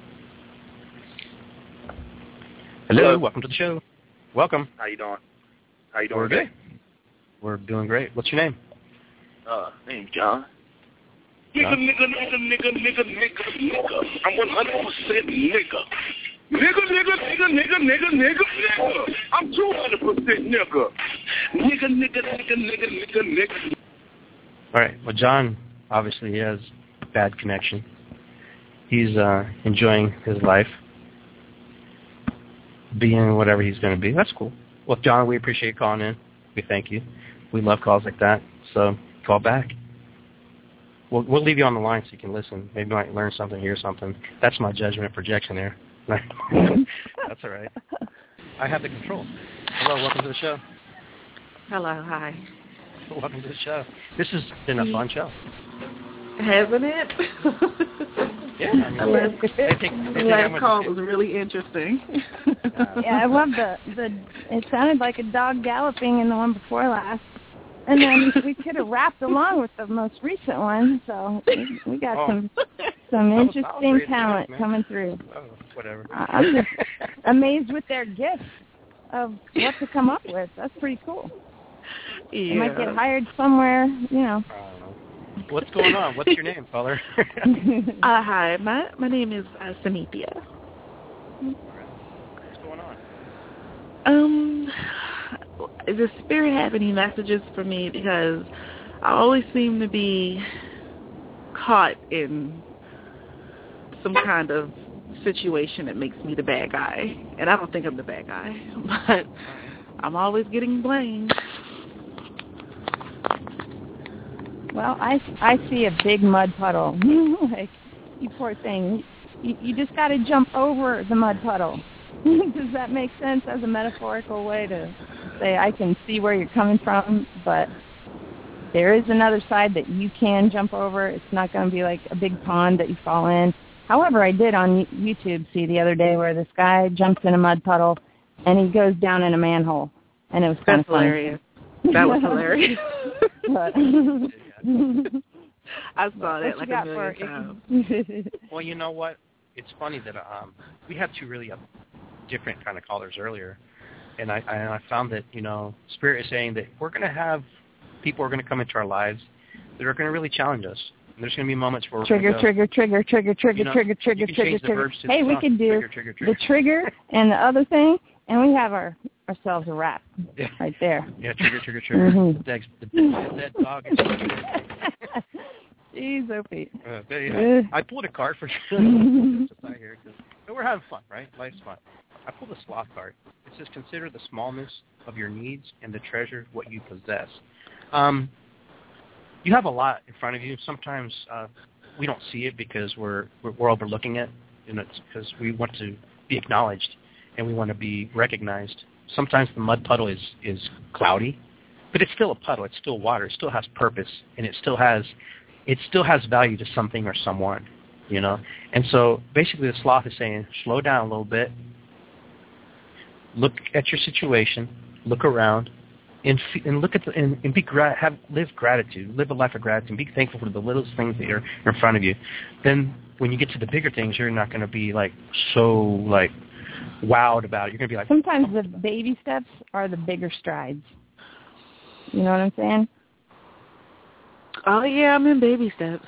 Hello, Hello. Welcome to the show. Welcome. How you doing? How you doing We're today? good. We're doing great. What's your name? Uh, name's John. John? Nigga, nigga, nigga, nigga, nigga, nigga. I'm one hundred percent nigga. Nigga, nigga, nigga, nigga, nigga, nigga, nigga. I'm two hundred percent nigga. Nigga, nigga, nigga, nigga, nigga, nigga. All right. Well, John, obviously, he has bad connection. He's uh, enjoying his life, being whatever he's going to be. That's cool. Well, John, we appreciate you calling in. We thank you. We love calls like that, so call back. We'll, we'll leave you on the line so you can listen. Maybe you might learn something, hear something. That's my judgment projection there. That's all right. I have the control. Hello, welcome to the show. Hello, hi. Welcome to the show. This has been a fun show. Hasn't it? Yeah. I mean, the last, they think, they the think last I'm call a, was really interesting. Yeah, I love the the. It sounded like a dog galloping in the one before last, and then we could have rapped along with the most recent one. So we, we got Oh. some some That was- that was interesting great talent stuff, man. coming through. Oh, whatever. I'm just amazed with their gifts of what to come up with. That's pretty cool. Yeah. You might get hired somewhere, you know. What's going on? What's your name, caller? uh, hi, my my name is uh, Samithia. What's going on? Um, does Spirit have any messages for me? Because I always seem to be caught in some kind of situation that makes me the bad guy. And I don't think I'm the bad guy, but I'm always getting blamed. Well, I, I see a big mud puddle. Like, you poor thing. You, you just got to jump over the mud puddle. Does that make sense as a metaphorical way to say I can see where you're coming from, but there is another side that you can jump over. It's not going to be like a big pond that you fall in. However, I did on YouTube see the other day where this guy jumps in a mud puddle and he goes down in a manhole, and it was kind That's of funny. hilarious. That was hilarious. But I saw that what like you a got million for times. Well, you know what? It's funny that um, we had two really uh, different kind of callers earlier, and I, and I found that, you know, Spirit is saying that we're going to have people who are going to come into our lives that are going to really challenge us. And there's going to be moments where we're trigger, gonna go, trigger, trigger, trigger, trigger, you know, trigger, trigger, you can trigger, change the trigger. verbs to Hey, the we song. could do Trigger, trigger, trigger. the trigger and the other thing, and we have our ourselves a rap Yeah. right there. Yeah, trigger, trigger, trigger. Mhm. The, the, the dead dog. Is Jeez, Opie. Uh, but yeah, I pulled a card for sure. Just out here, 'cause- but we're having fun, right? Life's fun. I pulled a sloth card. It says, consider the smallness of your needs and the treasure what you possess. Um, you have a lot in front of you. Sometimes uh, we don't see it because we're we're, we're overlooking it, and it's because we want to be acknowledged and we want to be recognized. Sometimes the mud puddle is is cloudy, but it's still a puddle. It's still water. It still has purpose, and it still has it still has value to something or someone, you know. And so basically, the sloth is saying, slow down a little bit, look at your situation, look around, and f- and look at the and, and be gra- have live gratitude, live a life of gratitude, and be thankful for the littlest things that are in front of you. Then when you get to the bigger things, you're not going to be like so like wowed about it. You're going to be like, sometimes the baby steps are the bigger strides. You know what I'm saying? Oh, yeah, I'm in baby steps.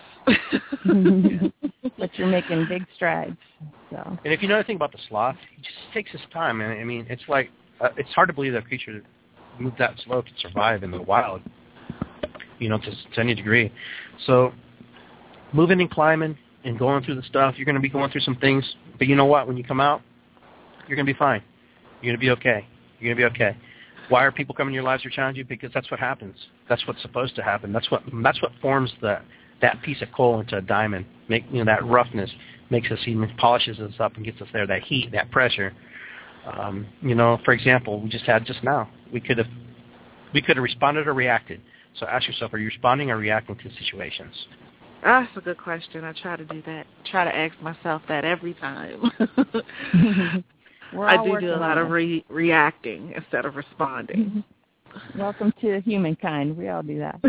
But you're making big strides. So. And if you know anything about the sloth, he just takes his time. And I mean, it's like uh, it's hard to believe that a creature that moved that slow could survive in the wild. you know, to, to any degree. So moving and climbing and going through the stuff, you're going to be going through some things. But you know what? When you come out, you're going to be fine. You're going to be okay. You're going to be okay. Why are people coming in your lives to challenge you? Because that's what happens. That's what's supposed to happen. That's what that's what forms the that piece of coal into a diamond. Make you know that roughness makes us even polishes us up and gets us there. That heat, that pressure. Um, you know, for example, we just had just now. We could have we could have responded or reacted. So ask yourself: are you responding or reacting to situations? That's a good question. I try to do that. Try to ask myself that every time. I do do a lot of re- reacting instead of responding. Welcome to humankind. We all do that.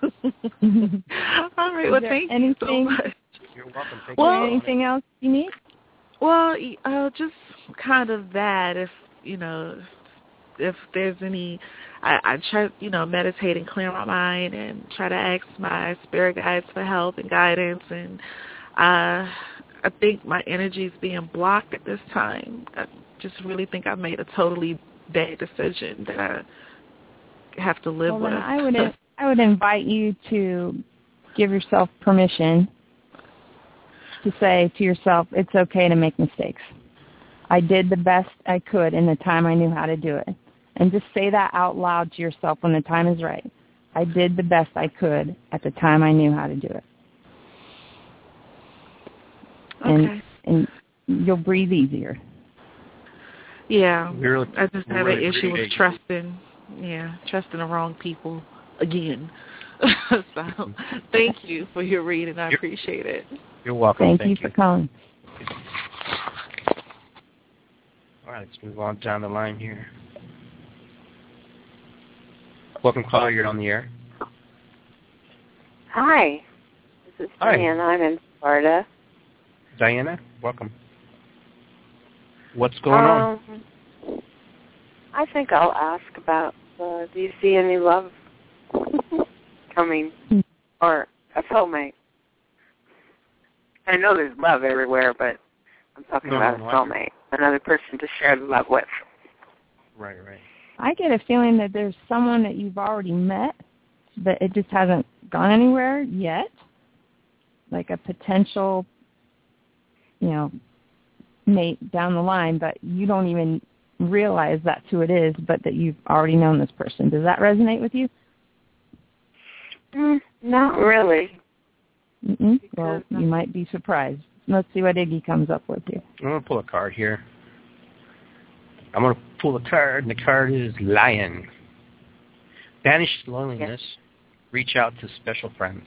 All right. Well, thank you so much. You're welcome. Thank well, you. Anything else you need? Well, uh, just kind of that. If you know, if there's any, I, I try, you know, meditate and clear my mind, and try to ask my spirit guides for help and guidance. And uh, I think my energy is being blocked at this time. I just really think I made a totally bad decision that I have to live well, with. I would I would invite you to give yourself permission to say to yourself, it's okay to make mistakes. I did the best I could in the time I knew how to do it. And just say that out loud to yourself when the time is right. I did the best I could at the time I knew how to do it. Okay. And, and you'll breathe easier. Yeah. Really, I just have really an issue with appreciate trusting, yeah, trusting the wrong people again. So thank you for your reading. I You're, appreciate it. You're welcome. Thank, Thank you for calling. All right, let's move on down the line here. Welcome, caller. You're on the air. Hi. This is Hi. Diana. I'm in Florida. Diana, welcome. What's going um, on? I think I'll ask about, uh, do you see any love coming, or a soulmate? I know there's love everywhere, but I'm talking No, about no, a soulmate, another person to share the love with. Right, right. I get a feeling that there's someone that you've already met, but it just hasn't gone anywhere yet. Like a potential, you know, mate down the line, but you don't even realize that's who it is, but that you've already known this person. Does that resonate with you? Mm, not really. Mm-mm. Well, you might be surprised. Let's see what Iggy comes up with here. I'm going to pull a card here. I'm going to pull a card, and the card is Lion. Banish loneliness. Yes. Reach out to special friends.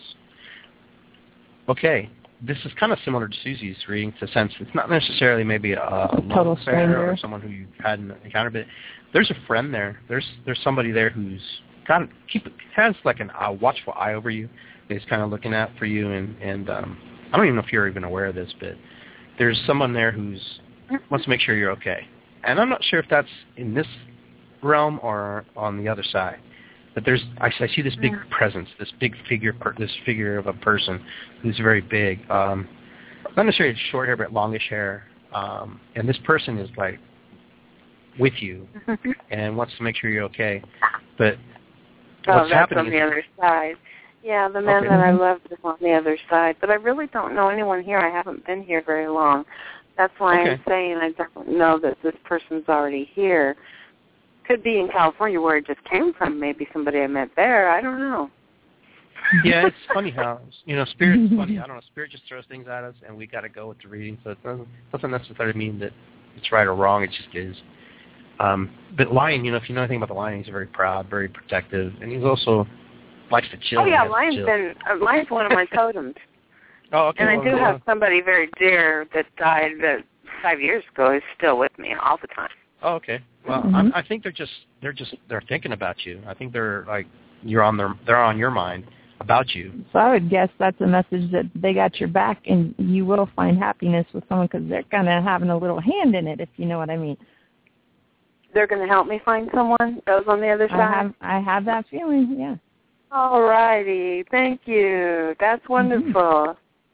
Okay. This is kind of similar to Susie's reading, to sense it's not necessarily maybe a, a total stranger or someone who you've had an encounter, but there's a friend there. There's there's somebody there who's got keep has like an a watchful eye over you. He's kind of looking out for you, and and um, I don't even know if you're even aware of this, but there's someone there who's wants to make sure you're okay. And I'm not sure if that's in this realm or on the other side. But there's, I, I see this big yeah. presence, this big figure, this figure of a person who's very big. Um, not necessarily short hair, but longish hair. Um, and this person is like with you and wants to make sure you're okay. But oh, what's that's happening on the is, other side. Yeah, the man okay. that I love is on the other side. But I really don't know anyone here. I haven't been here very long. That's why okay. I'm saying I don't know that this person's already here. Could be in California where it just came from. Maybe somebody I met there. I don't know. Yeah, it's funny how, you know, Spirit is funny. I don't know. Spirit just throws things at us, and we got to go with the reading. So it doesn't, doesn't necessarily mean that it's right or wrong. It just is. Um, but Lion, you know, if you know anything about the Lion, he's very proud, very protective, and he's also likes to chill. Oh, yeah, Lion's, been, uh, Lion's one of my totems. Oh, okay. And well, I do well, have somebody very dear that died uh, five years ago who's still with me all the time. Oh, okay. Well, mm-hmm. I'm, I think they're just they're just they're thinking about you. I think they're like you're on their they're on your mind about you. So I would guess that's a message that they got your back, and you will find happiness with someone because they're kind of having a little hand in it, if you know what I mean. They're going to help me find someone. Those on the other side. I have I have that feeling. Yeah. All righty. Thank you. That's wonderful. Mm-hmm.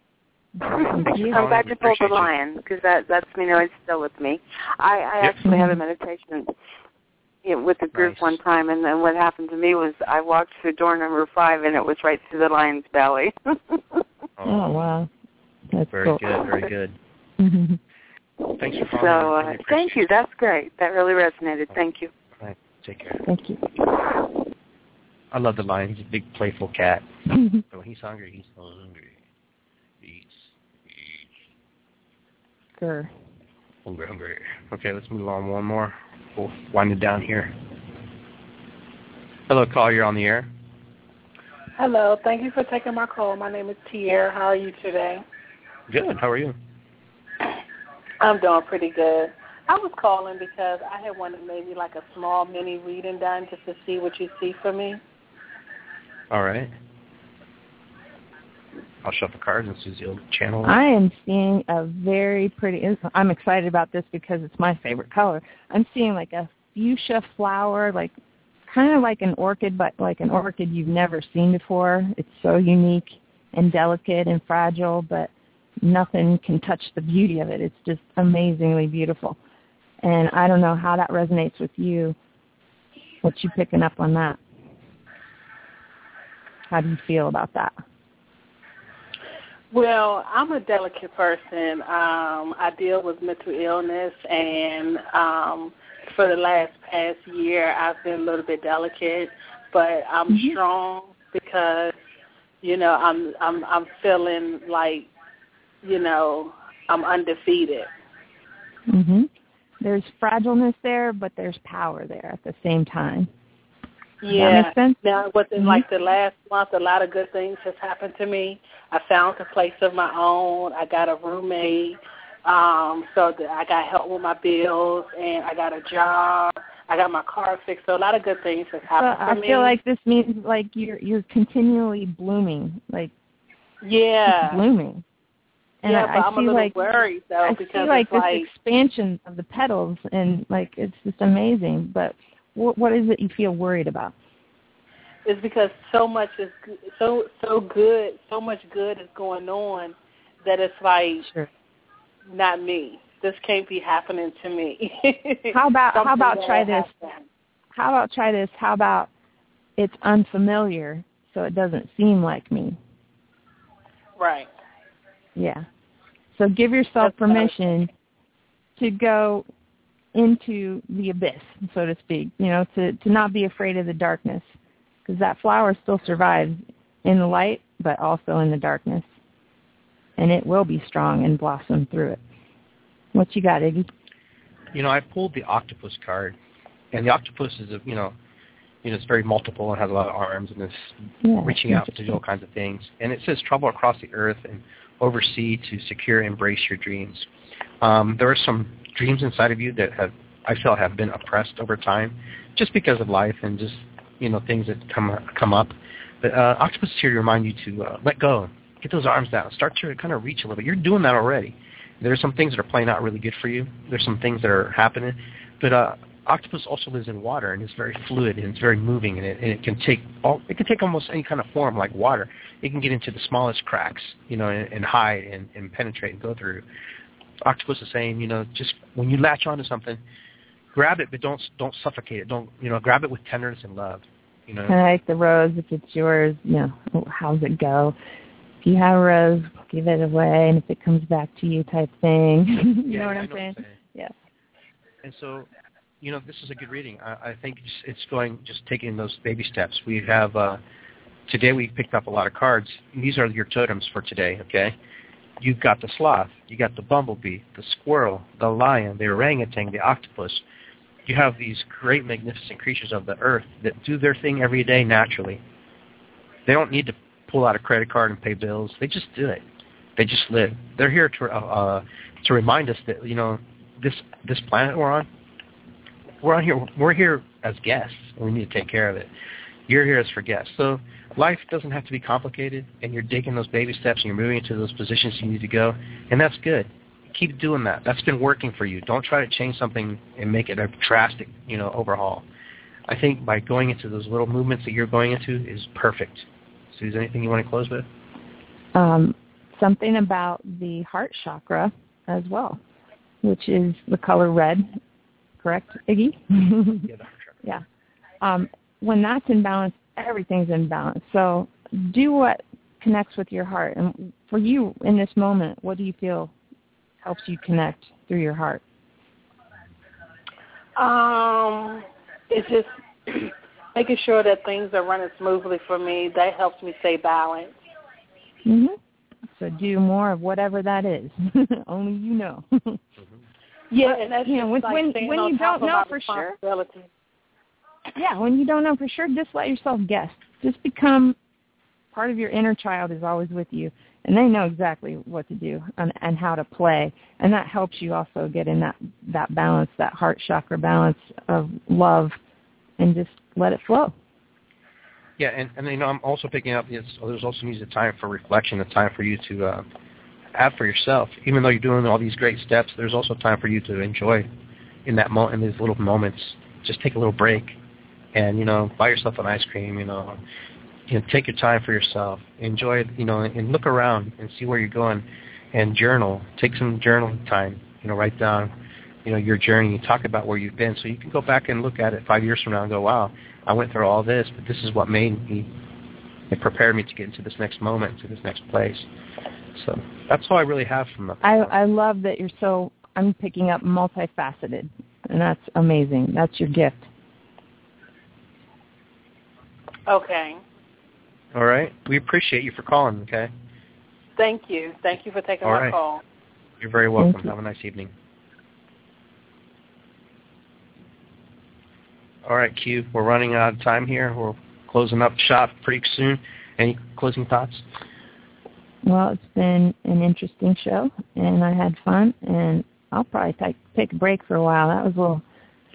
I'm glad you pulled the Lion because that lets me know it's still with me. I, I yep. actually have a meditation you know, with the group Nice. one time, and then what happened to me was I walked through door number five, and it was right through the lion's belly. Oh, wow. That's Very cool. good, very good. Thanks for So calling. I uh, really thank you. That's great. That really resonated. Thank you. All right, take care. Thank you. I love the lion. He's a big, playful cat. But when he's hungry, he's hungry. He's, he's Sure. hungry, hungry. Okay, let's move on one more. We'll wind it down here. Hello, caller. You're on the air. Hello. Thank you for taking my call. My name is Tierre. How are you today? Good. How are you? I'm doing pretty good. I was calling because I had wanted maybe like a small mini reading done just to see what you see for me. All right. I'll shuffle cards and Susie will channel. I am seeing a very pretty, I'm excited about this because it's my favorite color. I'm seeing like a fuchsia flower, like kind of like an orchid, but like an orchid you've never seen before. It's so unique and delicate and fragile, but nothing can touch the beauty of it. It's just amazingly beautiful. And I don't know how that resonates with you. What you picking up on that? How do you feel about that? Well, I'm a delicate person. Um, I deal with mental illness, and um, for the last past year, I've been a little bit delicate, but I'm mm-hmm. strong because, you know, I'm I'm I'm feeling like, you know, I'm undefeated. Mhm. There's fragileness there, but there's power there at the same time. Does yeah. that make sense? Now, within mm-hmm. like the last month, a lot of good things has happened to me. I found a place of my own. I got a roommate, um, so that I got help with my bills, and I got a job. I got my car fixed. So a lot of good things has happened so to I me. feel like this means like you're you're continually blooming, like yeah, just blooming. And yeah, I, but I I'm see a little like worried though I because see like it's this like expansion of the petals, and like it's just amazing. But what what is it you feel worried about? it's because so much is so so good, so much good is going on that it's like sure. not me. This can't be happening to me. How about how about try this? Happen. How about try this? How about it's unfamiliar, so it doesn't seem like me. Right. Yeah. So give yourself That's permission to go into the abyss, so to speak, you know, to, to not be afraid of the darkness, because that flower still survives in the light, but also in the darkness, and it will be strong and blossom through it. What you got, Iggy? You know, I pulled the octopus card, and the octopus is, a, you know, you know, it's very multiple and has a lot of arms, and it's yeah, reaching out to do all kinds of things. And it says travel across the earth and oversee to secure and embrace your dreams. Um, there are some dreams inside of you that have, I feel, have been oppressed over time, just because of life and just, you know, things that come come up. But uh, octopus is here to remind you to uh, let go, get those arms down, start to kind of reach a little bit. You're doing that already. There's some things that are playing out really good for you. There's some things that are happening, but uh, octopus also lives in water, and it's very fluid and it's very moving, and it, and it can take all, it can take almost any kind of form like water. It can get into the smallest cracks, you know, and, and hide and, and penetrate and go through. Octopus is saying, you know, just when you latch onto something, grab it, but don't don't suffocate it. Don't, you know, grab it with tenderness and love. You know, kind of like the rose. If it's yours, you know, how's it go? If you have a rose, give it away, and if it comes back to you, type thing. you yeah, know what I I'm know saying? What I'm saying? Yeah. And so, you know, this is a good reading. I, I think it's, it's going, just taking those baby steps. We have, uh, today we picked up a lot of cards. These are your totems for today, okay? You've got the sloth, you got the bumblebee, the squirrel, the lion, the orangutan, the octopus. You have these great, magnificent creatures of the earth that do their thing every day naturally. They don't need to pull out a credit card and pay bills. They just do it. They just live. They're here to uh, uh, to remind us that, you know, this this planet we're on, we're on here. We're here as guests, and we need to take care of it. You're here as for guests. So life doesn't have to be complicated, and you're taking those baby steps, and you're moving into those positions you need to go, and that's good. Keep doing that. That's been working for you. Don't try to change something and make it a drastic, you know, overhaul. I think by going into those little movements that you're going into is perfect. Susan, anything you want to close with? Um, something about the heart chakra as well, which is the color red, correct, Iggy? Yeah, the heart chakra. Yeah. Um, when that's in balance, everything's in balance. So do what connects with your heart. And for you in this moment, what do you feel helps you connect through your heart? Um, it's just making sure that things are running smoothly for me. That helps me stay balanced. Mhm. So do more of whatever that is. Only you know. Yeah, and that's you know, when like when, staying when on you top don't of know my for sure. responsibility. Yeah, when you don't know for sure, just let yourself guess. Just become part of your inner child is always with you, and they know exactly what to do and, and how to play, and that helps you also get in that, that balance, that heart chakra balance of love, and just let it flow. Yeah, and, and you know, I'm also picking up this, there's also needs a time for reflection, a time for you to uh, have for yourself. Even though you're doing all these great steps, there's also time for you to enjoy in that mo- in these little moments. Just take a little break and, you know, buy yourself an ice cream, you know, you know, take your time for yourself. Enjoy, you know, and look around and see where you're going and journal. Take some journaling time, you know, write down, you know, your journey. Talk about where you've been so you can go back and look at it five years from now and go, wow, I went through all this, but this is what made me, it prepared me to get into this next moment, to this next place. So that's all I really have from that. I, I love that you're so, I'm picking up multifaceted, and that's amazing. That's your gift. Okay. All right. We appreciate you for calling, okay? Thank you. Thank you for taking all my right. call. You're very welcome. You. Have a nice evening. All right, Q, we're running out of time here. We're closing up shop pretty soon. Any closing thoughts? Well, it's been an interesting show, and I had fun, and I'll probably take, take a break for a while. That was a little,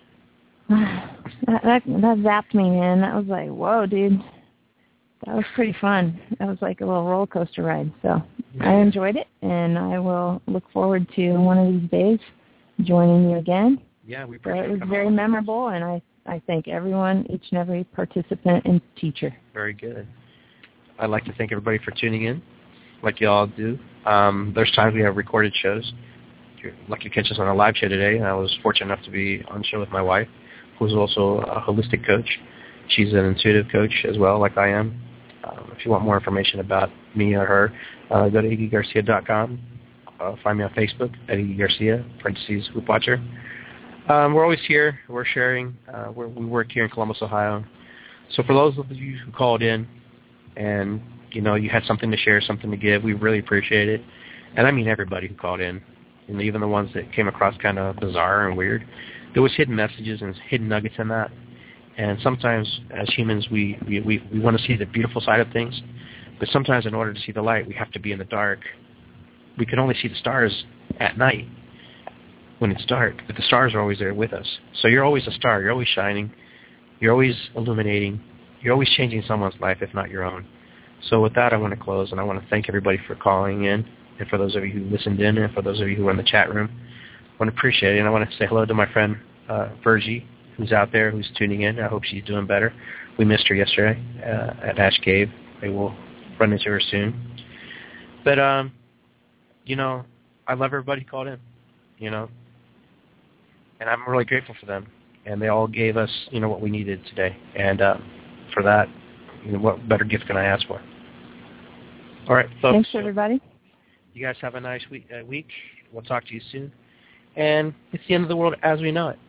that, that, that zapped me, man. That was like, whoa, dude. That was pretty fun. That was like a little roller coaster ride. So I enjoyed it, and I will look forward to one of these days joining you again. Yeah, we so appreciate it. It was coming very on. memorable, and I, I thank everyone, each and every participant and teacher. Very good. I'd like to thank everybody for tuning in, like you all do. Um, there's times we have recorded shows. You're lucky to catch us on a live show today. I was fortunate enough to be on the show with my wife, who's also a holistic coach. She's an intuitive coach as well, like I am. Um, if you want more information about me or her, uh, go to iggy garcia dot com. Uh, find me on Facebook at Iggy Garcia, parentheses, Hoop Watcher. Um, we're always here. We're sharing. Uh, we're, we work here in Columbus, Ohio. So for those of you who called in and, you know, you had something to share, something to give, we really appreciate it. And I mean everybody who called in, you know, even the ones that came across kind of bizarre and weird. There was hidden messages and hidden nuggets in that. And sometimes as humans, we, we, we, we want to see the beautiful side of things. But sometimes in order to see the light, we have to be in the dark. We can only see the stars at night when it's dark, but the stars are always there with us. So you're always a star. You're always shining. You're always illuminating. You're always changing someone's life, if not your own. So with that, I want to close, and I want to thank everybody for calling in, and for those of you who listened in, and for those of you who are in the chat room. I want to appreciate it, and I want to say hello to my friend uh, Virgie, who's out there, who's tuning in. I hope she's doing better. We missed her yesterday uh, at Ash Cave. Maybe we'll run into her soon. But, um, you know, I love everybody who called in, you know, and I'm really grateful for them. And they all gave us, you know, what we needed today. And uh, for that, you know, what better gift can I ask for? All right, folks. Thanks, everybody. You guys have a nice week. Uh, week. We'll talk to you soon. And it's the end of the world as we know it.